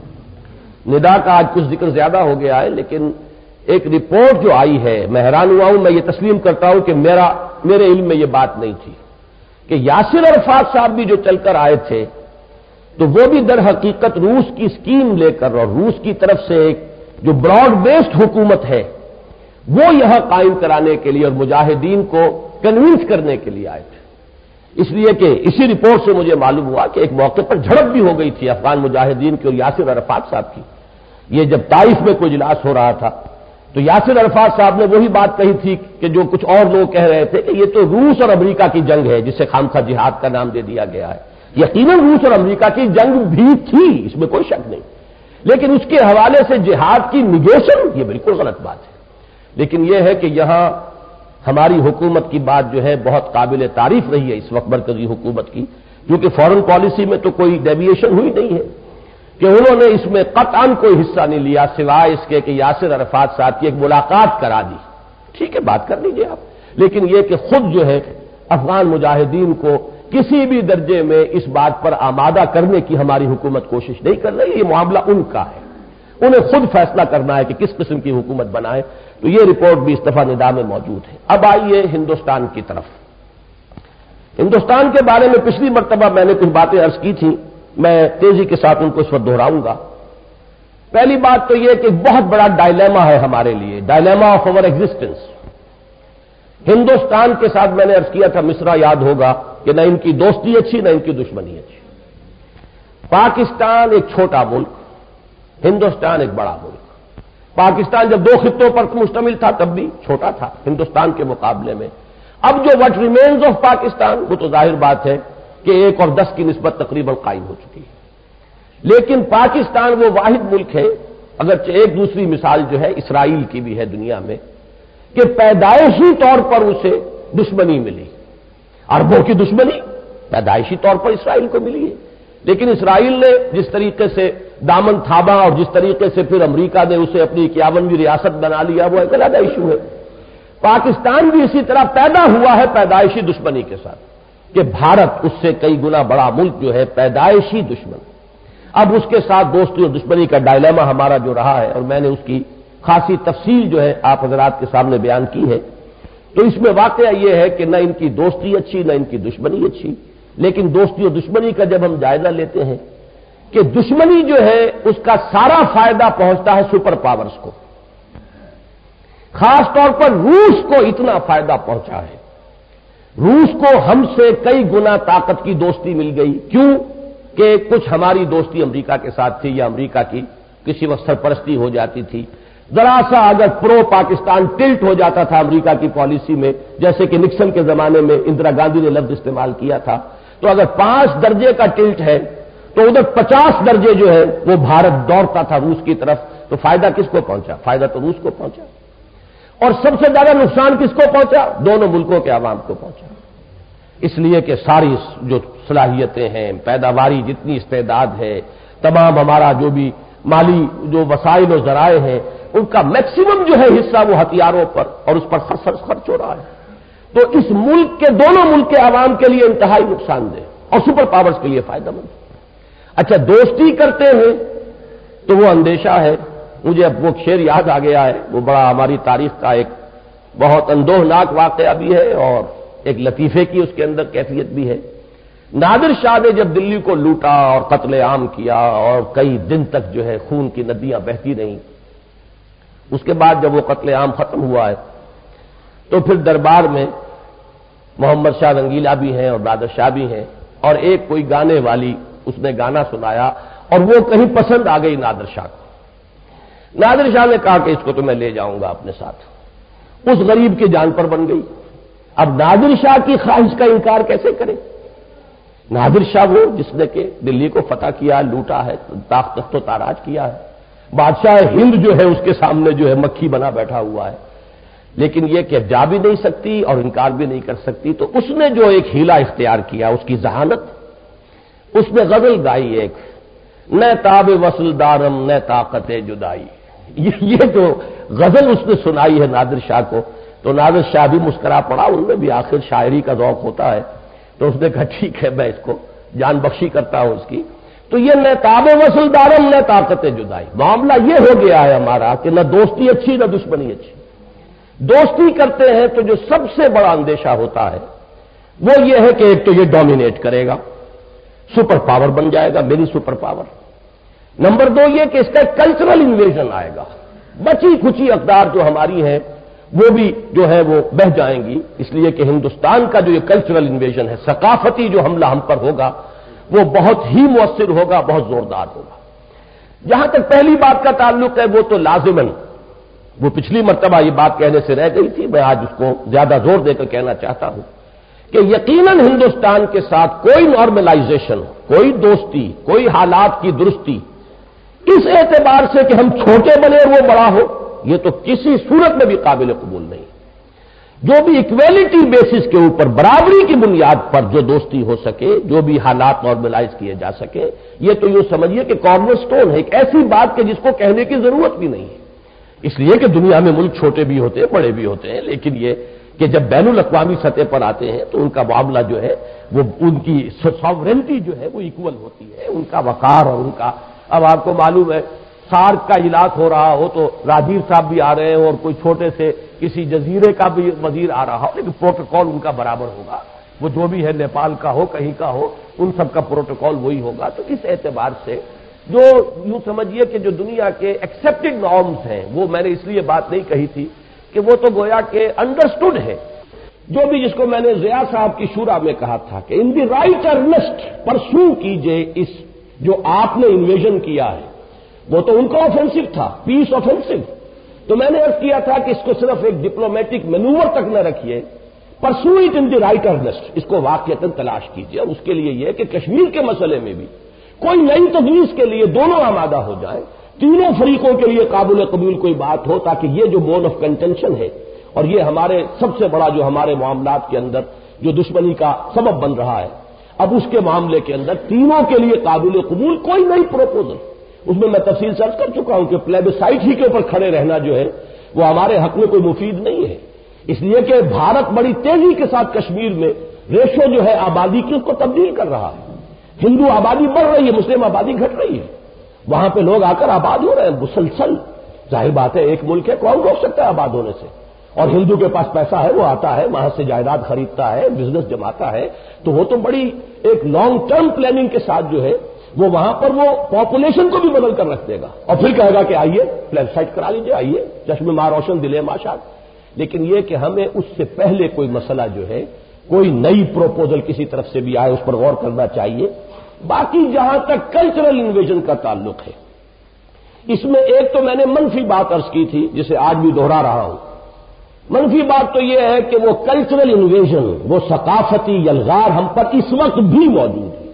ندا کا آج کچھ ذکر زیادہ ہو گیا ہے، لیکن ایک رپورٹ جو آئی ہے میں حیران ہوا ہوں، میں یہ تسلیم کرتا ہوں کہ میرا میرے علم میں یہ بات نہیں تھی کہ یاسر عرفات صاحب بھی جو چل کر آئے تھے تو وہ بھی در حقیقت روس کی اسکیم لے کر اور روس کی طرف سے ایک جو براڈ بیسڈ حکومت ہے وہ یہاں قائم کرانے کے لیے اور مجاہدین کو کنوینس کرنے کے لیے آئے تھے۔ اس لیے کہ اسی رپورٹ سے مجھے معلوم ہوا کہ ایک موقع پر جھڑپ بھی ہو گئی تھی افغان مجاہدین کی اور یاسر عرفات صاحب کی۔ یہ جب طائف میں کوئی اجلاس ہو رہا تھا تو یاسر عرفات صاحب نے وہی بات کہی تھی کہ جو کچھ اور لوگ کہہ رہے تھے کہ یہ تو روس اور امریکہ کی جنگ ہے جسے خامخواہ جہاد کا نام دے دیا گیا ہے۔ یقیناً روس اور امریکہ کی جنگ بھی تھی، اس میں کوئی شک نہیں، لیکن اس کے حوالے سے جہاد کی نگیشن یہ بالکل غلط بات ہے۔ لیکن یہ ہے کہ یہاں ہماری حکومت کی بات جو ہے بہت قابل تعریف رہی ہے اس وقت مرکزی حکومت کی، کیونکہ فورن پالیسی میں تو کوئی ڈیویشن ہوئی نہیں ہے کہ انہوں نے اس میں قطعاً کوئی حصہ نہیں لیا سوائے اس کے کہ یاسر عرفات صاحب کی ایک ملاقات کرا دی۔ ٹھیک ہے، بات کر لیجیے آپ، لیکن یہ کہ خود جو ہے افغان مجاہدین کو کسی بھی درجے میں اس بات پر آمادہ کرنے کی ہماری حکومت کوشش نہیں کر رہی۔ یہ معاملہ ان کا ہے، انہیں خود فیصلہ کرنا ہے کہ کس قسم کی حکومت بنائے۔ تو یہ رپورٹ بھی استعفی ندا میں موجود ہے۔ اب آئیے ہندوستان کی طرف۔ ہندوستان کے بارے میں پچھلی مرتبہ میں نے کچھ باتیں عرض کی تھیں، میں تیزی کے ساتھ ان کو اس وقت دہراؤں گا۔ پہلی بات تو یہ کہ ایک بہت بڑا ڈائلیما ہے ہمارے لیے، dilemma of our existence. Hindustan کے ساتھ میں نے عرض کیا تھا، مصرع یاد ہوگا کہ نہ ان کی دوستی اچھی نہ ان کی دشمنی اچھی۔ پاکستان ایک چھوٹا ملک، ہندوستان ایک بڑا ملک۔ پاکستان جب دو خطوں پر مشتمل تھا تب بھی چھوٹا تھا ہندوستان کے مقابلے میں۔ اب جو وٹ ریمینز آف پاکستان وہ تو ظاہر بات ہے کہ ایک اور دس کی نسبت تقریباً قائم ہو چکی ہے، لیکن پاکستان وہ واحد ملک ہے، اگرچہ ایک دوسری مثال جو ہے اسرائیل کی بھی ہے دنیا میں، کہ پیدائشی طور پر اسے دشمنی ملی، عربوں کی دشمنی پیدائشی طور پر اسرائیل کو ملی ہے، لیکن اسرائیل نے جس طریقے سے دامن تھاما اور جس طریقے سے پھر امریکہ نے اسے اپنی اکیاونویں ریاست بنا لیا وہ ایک علیحدہ ایشو ہے۔ پاکستان بھی اسی طرح پیدا ہوا ہے پیدائشی دشمنی کے ساتھ کہ بھارت اس سے کئی گنا بڑا ملک جو ہے پیدائشی دشمن، اب اس کے ساتھ دوستی اور دشمنی کا ڈائلیما ہمارا جو رہا ہے، اور میں نے اس کی خاصی تفصیل جو ہے آپ حضرات کے سامنے بیان کی ہے۔ تو اس میں واقعہ یہ ہے کہ نہ ان کی دوستی اچھی نہ ان کی دشمنی اچھی، لیکن دوستی اور دشمنی کا جب ہم جائزہ لیتے ہیں کہ دشمنی جو ہے اس کا سارا فائدہ پہنچتا ہے سپر پاورز کو، خاص طور پر روس کو اتنا فائدہ پہنچا ہے، روس کو ہم سے کئی گنا طاقت کی دوستی مل گئی۔ کیوں؟ کہ کچھ ہماری دوستی امریکہ کے ساتھ تھی یا امریکہ کی کسی وقت سرپرستی ہو جاتی تھی، ذرا سا اگر پرو پاکستان ٹلٹ ہو جاتا تھا امریکہ کی پالیسی میں، جیسے کہ نکسن کے زمانے میں اندرا گاندھی نے لفظ استعمال کیا تھا، تو اگر پانچ درجے کا ٹلٹ ہے تو ادھر پچاس درجے جو ہے وہ بھارت دوڑتا تھا روس کی طرف، تو فائدہ کس کو پہنچا؟ فائدہ تو روس کو پہنچا، اور سب سے زیادہ نقصان کس کو پہنچا؟ دونوں ملکوں کے عوام کو پہنچا، اس لیے کہ ساری جو صلاحیتیں ہیں، پیداواری جتنی استعداد ہے، تمام ہمارا جو بھی مالی جو وسائل و ذرائع ہیں، ان کا میکسیمم جو ہے حصہ وہ ہتھیاروں پر اور اس پر خرچ خرچ ہو رہا ہے۔ تو اس ملک کے دونوں ملک کے عوام کے لیے انتہائی نقصان دہ اور سپر پاورز کے لیے فائدہ مند۔ اچھا، دوستی کرتے ہیں تو وہ اندیشہ ہے، مجھے اب وہ شعر یاد آ گیا ہے، وہ بڑا ہماری تاریخ کا ایک بہت اندوہناک واقعہ بھی ہے اور ایک لطیفے کی اس کے اندر کیفیت بھی ہے۔ نادر شاہ نے جب دلی کو لوٹا اور قتل عام کیا اور کئی دن تک جو ہے خون کی ندیاں بہتی رہیں، اس کے بعد جب وہ قتل عام ختم ہوا ہے تو پھر دربار میں محمد شاہ رنگیلا بھی ہیں اور نادر شاہ بھی ہیں، اور ایک کوئی گانے والی اس نے گانا سنایا اور وہ کہیں پسند آ گئی نادر شاہ کو۔ نادر شاہ نے کہا کہ اس کو تو میں لے جاؤں گا اپنے ساتھ، اس غریب کی جان پر بن گئی۔ اب نادر شاہ کی خواہش کا انکار کیسے کرے؟ نادر شاہ وہ جس نے کہ دلی کو فتح کیا، لوٹا ہے، تخت و تاراج کیا ہے، بادشاہ ہند جو ہے اس کے سامنے جو ہے مکھی بنا بیٹھا ہوا ہے، لیکن یہ کہ جا بھی نہیں سکتی اور انکار بھی نہیں کر سکتی، تو اس نے جو ایک ہیلا اختیار کیا، اس کی ذہانت، اس نے غزل گائی ایک، نہ تاب وصل دارم نہ طاقت جدائی، یہ جو غزل اس نے سنائی ہے نادر شاہ کو، تو نادر شاہ بھی مسکرا پڑا، ان میں بھی آخر شاعری کا ذوق ہوتا ہے، تو اس نے کہا ٹھیک ہے میں اس کو جان بخشی کرتا ہوں اس کی۔ تو یہ نہ تاب وصل دارم نہ طاقت جدائی، معاملہ یہ ہو گیا ہے ہمارا کہ نہ دوستی اچھی نہ دشمنی اچھی۔ دوستی کرتے ہیں تو جو سب سے بڑا اندیشہ ہوتا ہے وہ یہ ہے کہ ایک تو یہ ڈومینیٹ کرے گا، سپر پاور بن جائے گا، میری سپر پاور۔ نمبر دو یہ کہ اس کا ایک کلچرل انویژن آئے گا، بچی کھچی اقدار جو ہماری ہیں وہ بھی جو ہے وہ بہ جائیں گی، اس لیے کہ ہندوستان کا جو یہ کلچرل انویژن ہے، ثقافتی جو حملہ ہم پر ہوگا وہ بہت ہی مؤثر ہوگا، بہت زوردار ہوگا۔ جہاں تک پہلی بات کا تعلق ہے وہ تو لازماً، وہ پچھلی مرتبہ یہ بات کہنے سے رہ گئی تھی، میں آج اس کو زیادہ زور دے کر کہنا چاہتا ہوں کہ یقیناً ہندوستان کے ساتھ کوئی نارملائزیشن، کوئی دوستی، کوئی حالات کی درستی اس اعتبار سے کہ ہم چھوٹے بنے اور وہ بڑا ہو، یہ تو کسی صورت میں بھی قابل قبول نہیں۔ جو بھی ایکویلٹی بیسس کے اوپر، برابری کی بنیاد پر جو دوستی ہو سکے، جو بھی حالات نارملائز کیے جا سکے، یہ تو یوں سمجھیے کہ کارنر سٹون ہے، ایک ایسی بات کہ جس کو کہنے کی ضرورت بھی نہیں ہے۔ اس لیے کہ دنیا میں ملک چھوٹے بھی ہوتے ہیں، بڑے بھی ہوتے ہیں، لیکن یہ کہ جب بین الاقوامی سطح پر آتے ہیں تو ان کا معاملہ جو ہے وہ ان کی ساورنٹی جو ہے وہ ایکول ہوتی ہے، ان کا وقار اور ان کا، اب آپ کو معلوم ہے سارک کا اجلاس ہو رہا ہو تو راجیو صاحب بھی آ رہے ہیں اور کوئی چھوٹے سے کسی جزیرے کا بھی وزیر آ رہا ہو، لیکن پروٹوکول ان کا برابر ہوگا، وہ جو بھی ہے نیپال کا ہو کہیں کا ہو، ان سب کا پروٹوکول وہی ہوگا۔ تو اس اعتبار سے جو یوں سمجھیے کہ جو دنیا کے ایکسیپٹڈ نارمز ہیں، وہ میں نے اس لیے بات نہیں کہی تھی کہ وہ تو گویا کہ انڈرسٹوڈ ہے، جو بھی جس کو میں نے ضیاء صاحب کی شورا میں کہا تھا کہ ان دی رائٹ ارنسٹ پرسو کیجئے اس جو آپ نے انویژن کیا ہے، وہ تو ان کا آفینسو تھا، پیس آفینسو، تو میں نے عرض کیا تھا کہ اس کو صرف ایک ڈپلومیٹک مینوور تک نہ رکھیے، pursue it in the right earnest, اس کو واقعتاً تلاش کیجیے، اور اس کے لیے یہ کہ کشمیر کے مسئلے میں بھی کوئی نئی تجویز کے لیے دونوں آمادہ ہو جائیں، تینوں فریقوں کے لیے قابل قبول کوئی بات ہو، تاکہ یہ جو بون آف کنٹینشن ہے اور یہ ہمارے سب سے بڑا جو ہمارے معاملات کے اندر جو دشمنی کا سبب بن رہا ہے، اب اس کے معاملے کے اندر تینوں کے لیے قابل قبول کوئی نئی پروپوزل، اس میں میں تفصیل سے عرض کر چکا ہوں کہ پلیبسائٹ ہی کے اوپر کھڑے رہنا جو ہے وہ ہمارے حق میں کوئی مفید نہیں ہے، اس لیے کہ بھارت بڑی تیزی کے ساتھ کشمیر میں ریشو جو ہے آبادی کی اس کو تبدیل کر رہا ہے، ہندو آبادی بڑھ رہی ہے، مسلم آبادی گھٹ رہی ہے، وہاں پہ لوگ آ کر آباد ہو رہے ہیں مسلسل، ظاہر بات ہے ایک ملک ہے، کون روک سکتا ہے آباد ہونے سے، اور ہندو کے پاس پیسہ ہے، وہ آتا ہے وہاں سے جائیداد خریدتا ہے، بزنس جماتا ہے، تو وہ تو بڑی ایک لانگ ٹرم پلاننگ کے ساتھ جو ہے وہ وہاں پر وہ پاپولیشن کو بھی بدل کر رکھ دے گا، اور پھر کہے گا کہ آئیے پلیب سائٹ کرا لیجیے، آئیے چشم ماں روشن دلے ماشاد۔ لیکن یہ کہ ہمیں اس سے پہلے کوئی مسئلہ جو ہے کوئی نئی پروپوزل کسی طرف سے بھی آئے اس پر غور کرنا چاہیے۔ باقی جہاں تک کلچرل انویژن کا تعلق ہے، اس میں ایک تو میں نے منفی بات عرض کی تھی جسے آج بھی دوہرا رہا ہوں، منفی بات تو یہ ہے کہ وہ کلچرل انویژن، وہ ثقافتی یلغار ہم پر اس وقت بھی موجود ہے،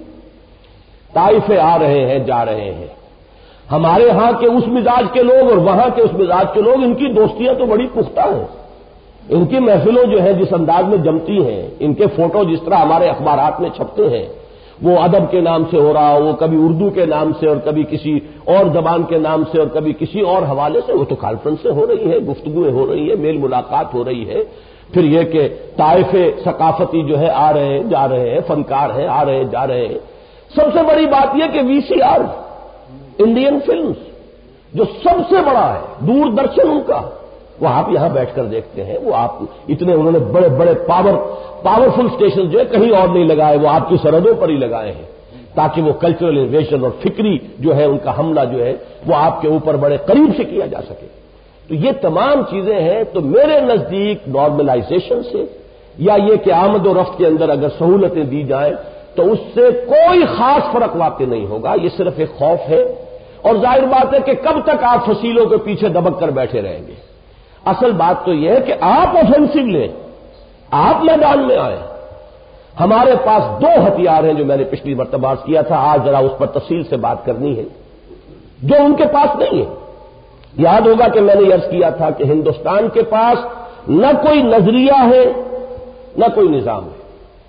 طائفے آ رہے ہیں جا رہے ہیں، ہمارے ہاں کے اس مزاج کے لوگ اور وہاں کے اس مزاج کے لوگ، ان کی دوستیاں تو بڑی پختہ ہیں، ان کی محفلوں جو ہے جس انداز میں جمتی ہیں، ان کے فوٹو جس طرح ہمارے اخبارات میں چھپتے ہیں، وہ ادب کے نام سے ہو رہا ہو، وہ کبھی اردو کے نام سے اور کبھی کسی اور زبان کے نام سے اور کبھی کسی اور حوالے سے، وہ تو کانفرنسیں ہو رہی ہیں، گفتگویں ہو رہی ہیں، میل ملاقات ہو رہی ہے، پھر یہ کہ طائفے ثقافتی جو ہے آ رہے ہیں جا رہے ہیں، فنکار ہیں آ رہے ہیں جا رہے ہیں۔ سب سے بڑی بات یہ کہ V C R Indian films جو سب سے بڑا ہے، دوردرشن ان کا، وہ آپ یہاں بیٹھ کر دیکھتے ہیں، وہ آپ اتنے انہوں نے بڑے بڑے پاور پاورفل اسٹیشن جو ہے کہیں اور نہیں لگائے، وہ آپ کی سرحدوں پر ہی لگائے ہیں، تاکہ وہ کلچرل انویژن اور فکری جو ہے ان کا حملہ جو ہے وہ آپ کے اوپر بڑے قریب سے کیا جا سکے۔ تو یہ تمام چیزیں ہیں، تو میرے نزدیک نارملائزیشن سے یا یہ کہ آمد و رفت کے اندر اگر سہولتیں دی جائیں تو اس سے کوئی خاص فرق واقع نہیں ہوگا، یہ صرف ایک خوف ہے، اور ظاہر بات ہے کہ کب تک آپ فصیلوں کے پیچھے دبک کر بیٹھے رہیں گے۔ اصل بات تو یہ ہے کہ آپ آفینسو لیں، آپ میدان میں آئیں۔ ہمارے پاس دو ہتھیار ہیں جو میں نے پچھلی مرتبہ عرض کیا تھا، آج ذرا اس پر تفصیل سے بات کرنی ہے، جو ان کے پاس نہیں ہے۔ یاد ہوگا کہ میں نے عرض کیا تھا کہ ہندوستان کے پاس نہ کوئی نظریہ ہے نہ کوئی نظام ہے،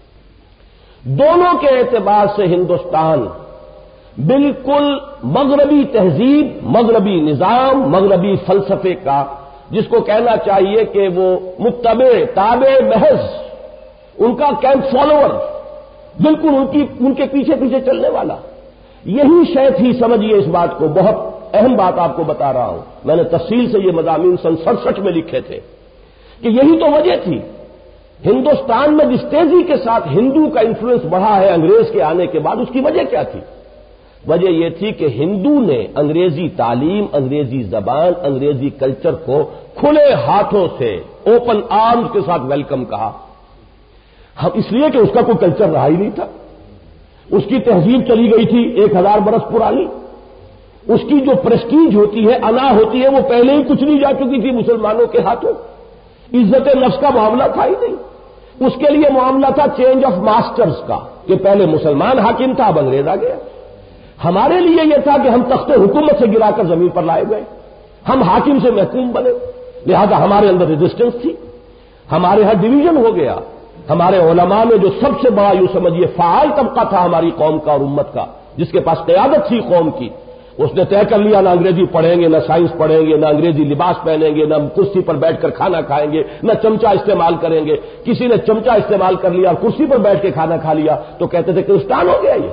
دونوں کے اعتبار سے ہندوستان بالکل مغربی تہذیب، مغربی نظام، مغربی فلسفے کا، جس کو کہنا چاہیے کہ وہ متبع، تابع محض، ان کا کیمپ فالوور، بالکل ان کی ان کے پیچھے پیچھے چلنے والا، یہی شے تھی، سمجھیے اس بات کو، بہت اہم بات آپ کو بتا رہا ہوں، میں نے تفصیل سے یہ مضامین سن سڑسٹھ میں لکھے تھے کہ یہی تو وجہ تھی۔ ہندوستان میں جس تیزی کے ساتھ ہندو کا انفلوئنس بڑھا ہے انگریز کے آنے کے بعد، اس کی وجہ کیا تھی؟ وجہ یہ تھی کہ ہندو نے انگریزی تعلیم، انگریزی زبان، انگریزی کلچر کو کھلے ہاتھوں سے اوپن آرمز کے ساتھ ویلکم کہا. ہم اس لیے کہ اس کا کوئی کلچر رہا ہی نہیں تھا، اس کی تہذیب چلی گئی تھی ایک ہزار برس پرانی، اس کی جو پریسٹیج ہوتی ہے، انا ہوتی ہے، وہ پہلے ہی کچھ نہیں جا چکی تھی مسلمانوں کے ہاتھوں. عزت نفس کا معاملہ تھا ہی نہیں. اس کے لیے معاملہ تھا چینج آف ماسٹرز کا، کہ پہلے مسلمان حاکم تھا، اب انگریز آ گیا. ہمارے لیے یہ تھا کہ ہم تخت حکومت سے گرا کر زمین پر لائے گئے، ہم حاکم سے محکوم بنے، لہذا ہمارے اندر ریزسٹنس تھی، ہمارے ہاں ڈویژن ہو گیا. ہمارے علماء میں جو سب سے بڑا یوں سمجھیے فعال طبقہ تھا ہماری قوم کا اور امت کا، جس کے پاس قیادت تھی قوم کی، اس نے طے کر لیا نہ انگریزی پڑھیں گے، نہ سائنس پڑھیں گے، نہ انگریزی لباس پہنیں گے، نہ کرسی پر بیٹھ کر کھانا کھائیں گے، نہ چمچہ استعمال کریں گے. کسی نے چمچہ استعمال کر لیا اور کرسی پر بیٹھ کے کھانا کھا لیا تو کہتے تھے کرسٹان ہو گیا یہ.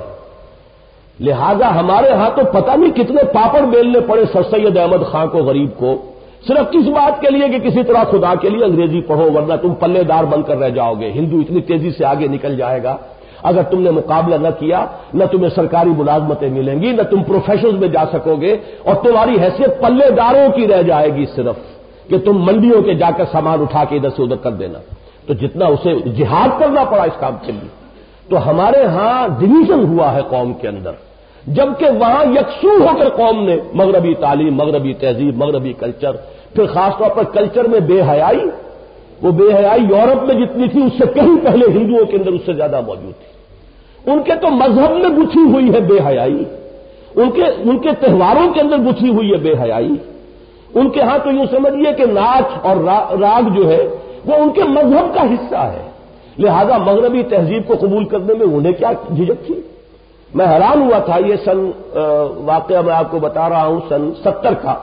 لہذا ہمارے ہاں تو پتہ نہیں کتنے پاپڑ بیلنے پڑے سر سید احمد خان کو، غریب کو، صرف کس بات کے لیے کہ کسی طرح خدا کے لیے انگریزی پڑھو، ورنہ تم پلے دار بن کر رہ جاؤ گے. ہندو اتنی تیزی سے آگے نکل جائے گا، اگر تم نے مقابلہ نہ کیا نہ تمہیں سرکاری ملازمتیں ملیں گی، نہ تم پروفیشنز میں جا سکو گے، اور تمہاری حیثیت پلے داروں کی رہ جائے گی صرف، کہ تم منڈیوں کے جا کر سامان اٹھا کے ادھر سے ادھر کر دینا. تو جتنا اسے جہاد کرنا پڑا اس کام کے لیے. تو ہمارے ہاں ڈویژن ہوا ہے قوم کے اندر، جبکہ وہاں یکسو ہو کر قوم نے مغربی تعلیم، مغربی تہذیب، مغربی کلچر، پھر خاص طور پر کلچر میں بے حیائی، وہ بے حیائی یورپ میں جتنی تھی اس سے کہیں پہلے ہندوؤں کے اندر اس سے زیادہ موجود تھی. ان کے تو مذہب میں گچھی ہوئی ہے بے حیائی، ان کے ان کے تہواروں کے اندر گچھی ہوئی ہے بے حیائی. ان کے ہاں تو یوں سمجھیے کہ ناچ اور راگ جو ہے وہ ان کے مذہب کا حصہ ہے. لہذا مغربی تہذیب کو قبول کرنے میں انہیں کیا جھجک تھی. میں حیران ہوا تھا، یہ سن واقعہ میں آپ کو بتا رہا ہوں سن ستر کا،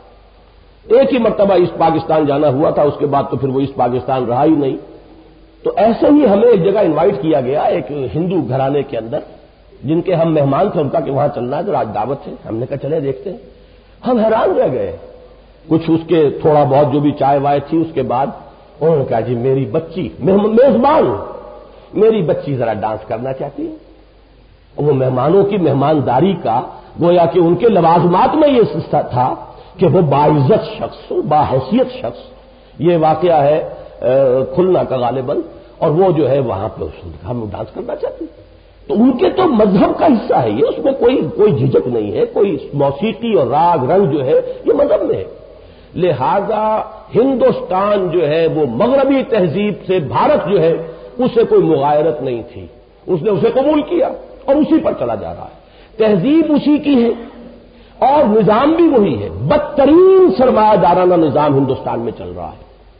ایک ہی مرتبہ ایسٹ پاکستان جانا ہوا تھا، اس کے بعد تو پھر وہ ایسٹ پاکستان رہا ہی نہیں. تو ایسے ہی ہمیں ایک جگہ انوائٹ کیا گیا ایک ہندو گھرانے کے اندر، جن کے ہم مہمان تھے، ان کا کہ وہاں چلنا ہے تو آج دعوت ہے. ہم نے کہا چلے دیکھتے ہیں. ہم حیران رہ گئے. کچھ اس کے تھوڑا بہت جو بھی چائے وائے تھی، اس کے بعد انہوں نے کہا جی میری بچی میزبان میری بچی ذرا ڈانس کرنا چاہتی ہے. وہ مہمانوں کی مہمانداری کا گویا کہ ان کے لوازمات میں یہ تھا کہ وہ باعزت شخص، باحیثیت شخص. یہ واقعہ ہے کھلنا کا غالباً، اور وہ جو ہے وہاں پہ ہم ڈانس کرنا چاہتے ہیں. تو ان کے تو مذہب کا حصہ ہے یہ، اس میں کوئی کوئی جھجک نہیں ہے. کوئی موسیقی اور راگ رنگ جو ہے یہ مذہب میں ہے. لہذا ہندوستان جو ہے وہ مغربی تہذیب سے، بھارت جو ہے اسے کوئی مغایرت نہیں تھی، اس نے اسے قبول کیا اور اسی پر چلا جا رہا ہے. تہذیب اسی کی ہے اور نظام بھی وہی ہے. بدترین سرمایہ دارانہ نظام ہندوستان میں چل رہا ہے،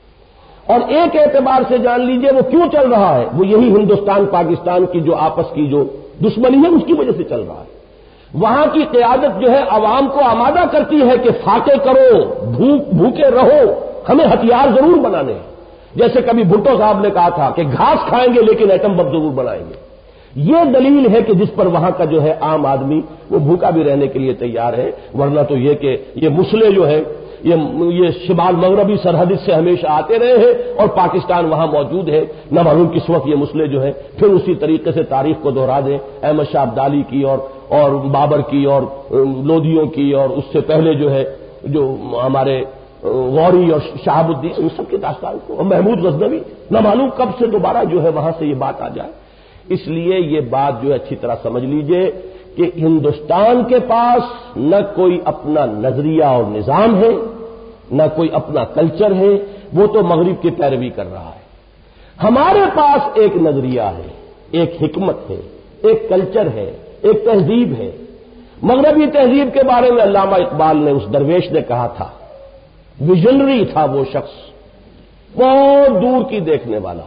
اور ایک اعتبار سے جان لیجئے وہ کیوں چل رہا ہے. وہ یہی ہندوستان پاکستان کی جو آپس کی جو دشمنی ہے اس کی وجہ سے چل رہا ہے. وہاں کی قیادت جو ہے عوام کو آمادہ کرتی ہے کہ فاقے کرو، بھوک بھوکے رہو، ہمیں ہتھیار ضرور بنانے ہیں. جیسے کبھی بھٹو صاحب نے کہا تھا کہ گھاس کھائیں گے لیکن ایٹم بم ضرور بنائیں گے. یہ دلیل ہے کہ جس پر وہاں کا جو ہے عام آدمی وہ بھوکا بھی رہنے کے لیے تیار ہے. ورنہ تو یہ کہ یہ مسئلے جو ہے یہ یہ شمال مغربی سرحد سے ہمیشہ آتے رہے ہیں اور پاکستان وہاں موجود ہے. نہ معلوم کس وقت یہ مسئلے جو ہے پھر اسی طریقے سے تاریخ کو دوہرا دیں. احمد شاہ ابدالی کی اور اور بابر کی اور لودھیوں کی، اور اس سے پہلے جو ہے جو ہمارے غوری اور شہاب الدین، ان سب کی داستان کو، اور محمود غزنوی، نہ معلوم کب سے دوبارہ جو ہے وہاں سے یہ بات آ جائے. اس لیے یہ بات جو ہے اچھی طرح سمجھ لیجئے کہ ہندوستان کے پاس نہ کوئی اپنا نظریہ اور نظام ہے، نہ کوئی اپنا کلچر ہے، وہ تو مغرب کی پیروی کر رہا ہے. ہمارے پاس ایک نظریہ ہے، ایک حکمت ہے، ایک کلچر ہے، ایک تہذیب ہے. مغربی تہذیب کے بارے میں علامہ اقبال نے، اس درویش نے کہا تھا، ویژنری تھا وہ شخص، بہت دور کی دیکھنے والا.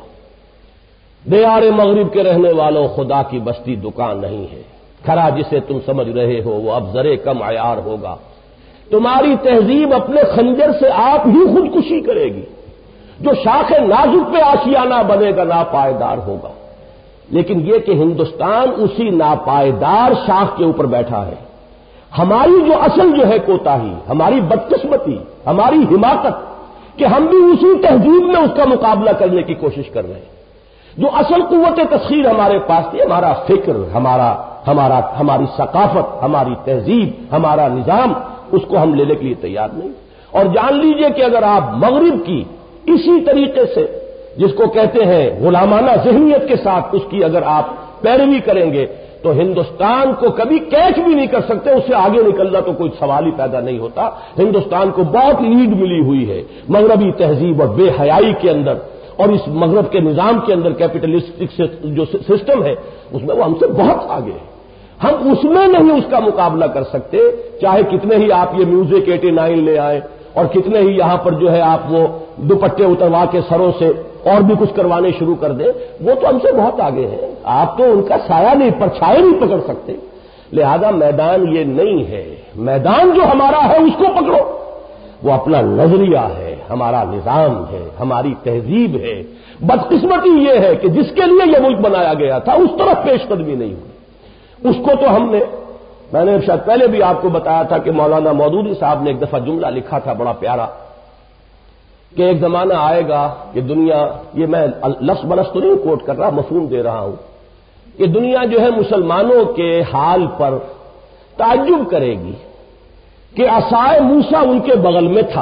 دیار مغرب کے رہنے والوں، خدا کی بستی دکان نہیں ہے، کھرا جسے تم سمجھ رہے ہو وہ اب ذرے کم عیار ہوگا. تمہاری تہذیب اپنے خنجر سے آپ ہی خودکشی کرے گی. جو شاخ نازک پہ آشیانہ بنے گا ناپائیدار ہوگا. لیکن یہ کہ ہندوستان اسی ناپائیدار شاخ کے اوپر بیٹھا ہے. ہماری جو اصل جو ہے کوتاہی، ہماری بدقسمتی، ہماری حماقت کہ ہم بھی اسی تہذیب میں اس کا مقابلہ کرنے کی کوشش کر رہے ہیں. جو اصل قوت تسخیر ہمارے پاس تھی، ہمارا فکر، ہمارا ہمارا ہماری ثقافت، ہماری تہذیب، ہمارا نظام، اس کو ہم لینے کے لیے تیار نہیں۔ اور جان لیجئے کہ اگر آپ مغرب کی اسی طریقے سے، جس کو کہتے ہیں غلامانہ ذہنیت کے ساتھ، اس کی اگر آپ پیروی کریں گے تو ہندوستان کو کبھی کیچ بھی نہیں کر سکتے، اس سے آگے نکلنا تو کوئی سوال ہی پیدا نہیں ہوتا۔ ہندوستان کو بہت لیڈ ملی ہوئی ہے مغربی تہذیب اور بے حیائی کے اندر، اور اس مغرب کے نظام کے اندر کیپٹلسٹک جو سسٹم ہے اس میں وہ ہم سے بہت آگے ہے۔ ہم اس میں نہیں اس کا مقابلہ کر سکتے، چاہے کتنے ہی آپ یہ میوزک ایٹی نائن لے آئیں اور کتنے ہی یہاں پر جو ہے آپ وہ دوپٹے اتروا کے سروں سے اور بھی کچھ کروانے شروع کر دیں، وہ تو ہم سے بہت آگے ہیں۔ آپ تو ان کا سایہ نہیں، پرچھایا نہیں پکڑ سکتے۔ لہذا میدان یہ نہیں ہے، میدان جو ہمارا ہے اس کو پکڑو، وہ اپنا نظریہ ہے، ہمارا نظام ہے، ہماری تہذیب ہے۔ بدقسمتی یہ ہے کہ جس کے لیے یہ ملک بنایا گیا تھا اس طرف پیش قدمی نہیں ہوئی۔ اس کو تو ہم نے، میں نے شاید پہلے بھی آپ کو بتایا تھا کہ مولانا مودودی صاحب نے ایک دفعہ جملہ لکھا تھا بڑا پیارا، کہ ایک زمانہ آئے گا کہ دنیا، یہ میں لفظ بلفظ تو نہیں کوٹ کر رہا، مفہوم دے رہا ہوں، کہ دنیا جو ہے مسلمانوں کے حال پر تعجب کرے گی کہ عصائے موسیٰ ان کے بغل میں تھا،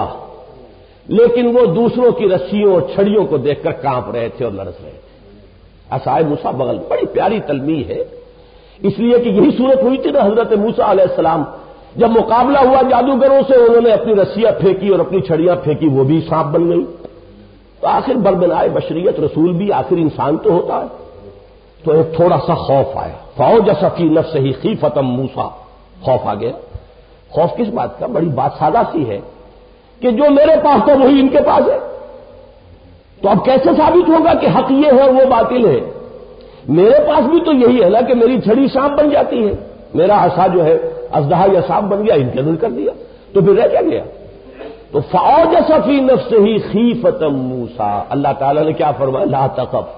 لیکن وہ دوسروں کی رسیوں اور چھڑیوں کو دیکھ کر کانپ رہے تھے اور لرز رہے تھے۔ عصائے موسیٰ بغل، بڑی پیاری تلمیح ہے، اس لیے کہ یہی صورت ہوئی تھی نا حضرت موسیٰ علیہ السلام، جب مقابلہ ہوا جادوگروں سے، انہوں نے اپنی رسیاں پھینکی اور اپنی چھڑیاں پھینکی، وہ بھی سانپ بن گئی۔ تو آخر بربنائے بشریت، رسول بھی آخر انسان تو ہوتا ہے، تو ایک تھوڑا سا خوف آیا، فَأَوْجَسَ فِي نَفْسِهِ خِیفَةً موسیٰ، خوف آ گیا۔ خوف کس بات کا؟ بڑی بات سادہ سی ہے کہ جو میرے پاس تھا وہی ان کے پاس ہے، تو اب کیسے ثابت ہوگا کہ حق یہ ہے اور وہ باطل ہے؟ میرے پاس بھی تو یہی ہے نا کہ میری چھڑی سانپ بن جاتی ہے، میرا عصا جو ہے اژدہا یا سانپ بن گیا، ان کے اندر کر دیا، تو پھر رہ کیا گیا؟ تو فَأَوْجَسَ فِي نَفْسِهِ خِیفَةً موسیٰ، اللہ تعالیٰ نے کیا فرمایا؟ لَا تَخَفْ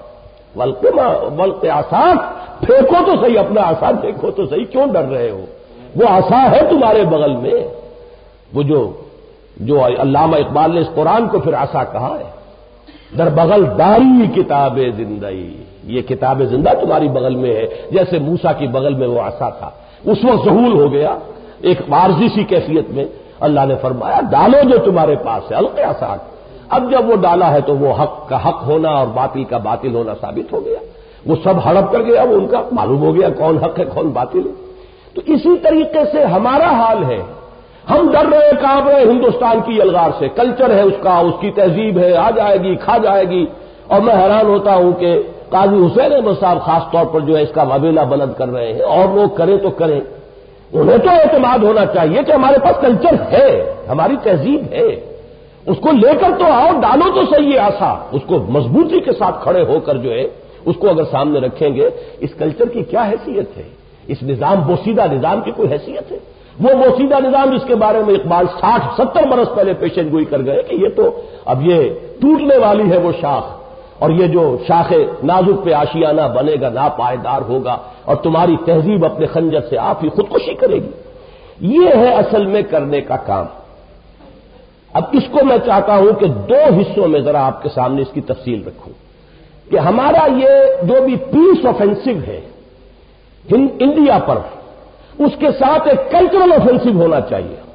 وَالْقِ عَصَاكَ، پھینکو تو صحیح اپنا عصا، پھینکو تو صحیح، کیوں ڈر رہے ہو؟ وہ عصا ہے تمہارے بغل میں، وہ جو جو علامہ اقبال نے اس قرآن کو پھر عصا کہا ہے، در بغل داری کتاب زندئی، یہ کتاب زندہ تمہاری بغل میں ہے، جیسے موسیٰ کی بغل میں وہ عصا تھا۔ اس وقت ظہور ہو گیا ایک عارضی سی کیفیت میں، اللہ نے فرمایا ڈالو جو تمہارے پاس ہے، القِ عصاک۔ اب جب وہ ڈالا ہے تو وہ حق کا حق ہونا اور باطل کا باطل ہونا ثابت ہو گیا، وہ سب ہڑپ کر گیا، وہ ان کا معلوم ہو گیا کون حق ہے کون باطل ہے۔ تو اسی طریقے سے ہمارا حال ہے، ہم ڈر رہے کانپ رہے ہندوستان کی یلغار سے، کلچر ہے اس کا، اس کی تہذیب ہے، آ جائے گی کھا جائے گی، اور میں حیران ہوتا ہوں کہ قاضی حسین احمد صاحب خاص طور پر جو ہے اس کا وبیلہ بلند کر رہے ہیں، اور لوگ کریں تو کریں، انہیں تو اعتماد ہونا چاہیے کہ ہمارے پاس کلچر ہے، ہماری تہذیب ہے، اس کو لے کر تو آؤ، ڈالو تو صحیح ہے آسا، اس کو مضبوطی کے ساتھ کھڑے ہو کر جو ہے اس کو اگر سامنے رکھیں گے، اس کلچر کی کیا حیثیت ہے؟ اس نظام بوسیدہ نظام کی کوئی حیثیت ہے؟ وہ بوسیدہ نظام جس کے بارے میں اقبال ساٹھ ستر برس پہلے پیشن گوئی کر گئے کہ یہ تو اب یہ ٹوٹنے والی ہے وہ شاخ، اور یہ جو شاخ نازک پہ آشیانہ بنے گا ناپائیدار ہوگا، اور تمہاری تہذیب اپنے خنجر سے آپ ہی خودکشی کرے گی۔ یہ ہے اصل میں کرنے کا کام۔ اب اس کو میں چاہتا ہوں کہ دو حصوں میں ذرا آپ کے سامنے اس کی تفصیل رکھوں کہ ہمارا یہ جو بھی پیس آفینسو ہے انڈیا پر، اس کے ساتھ ایک کلچرل آفینسو ہونا چاہیے۔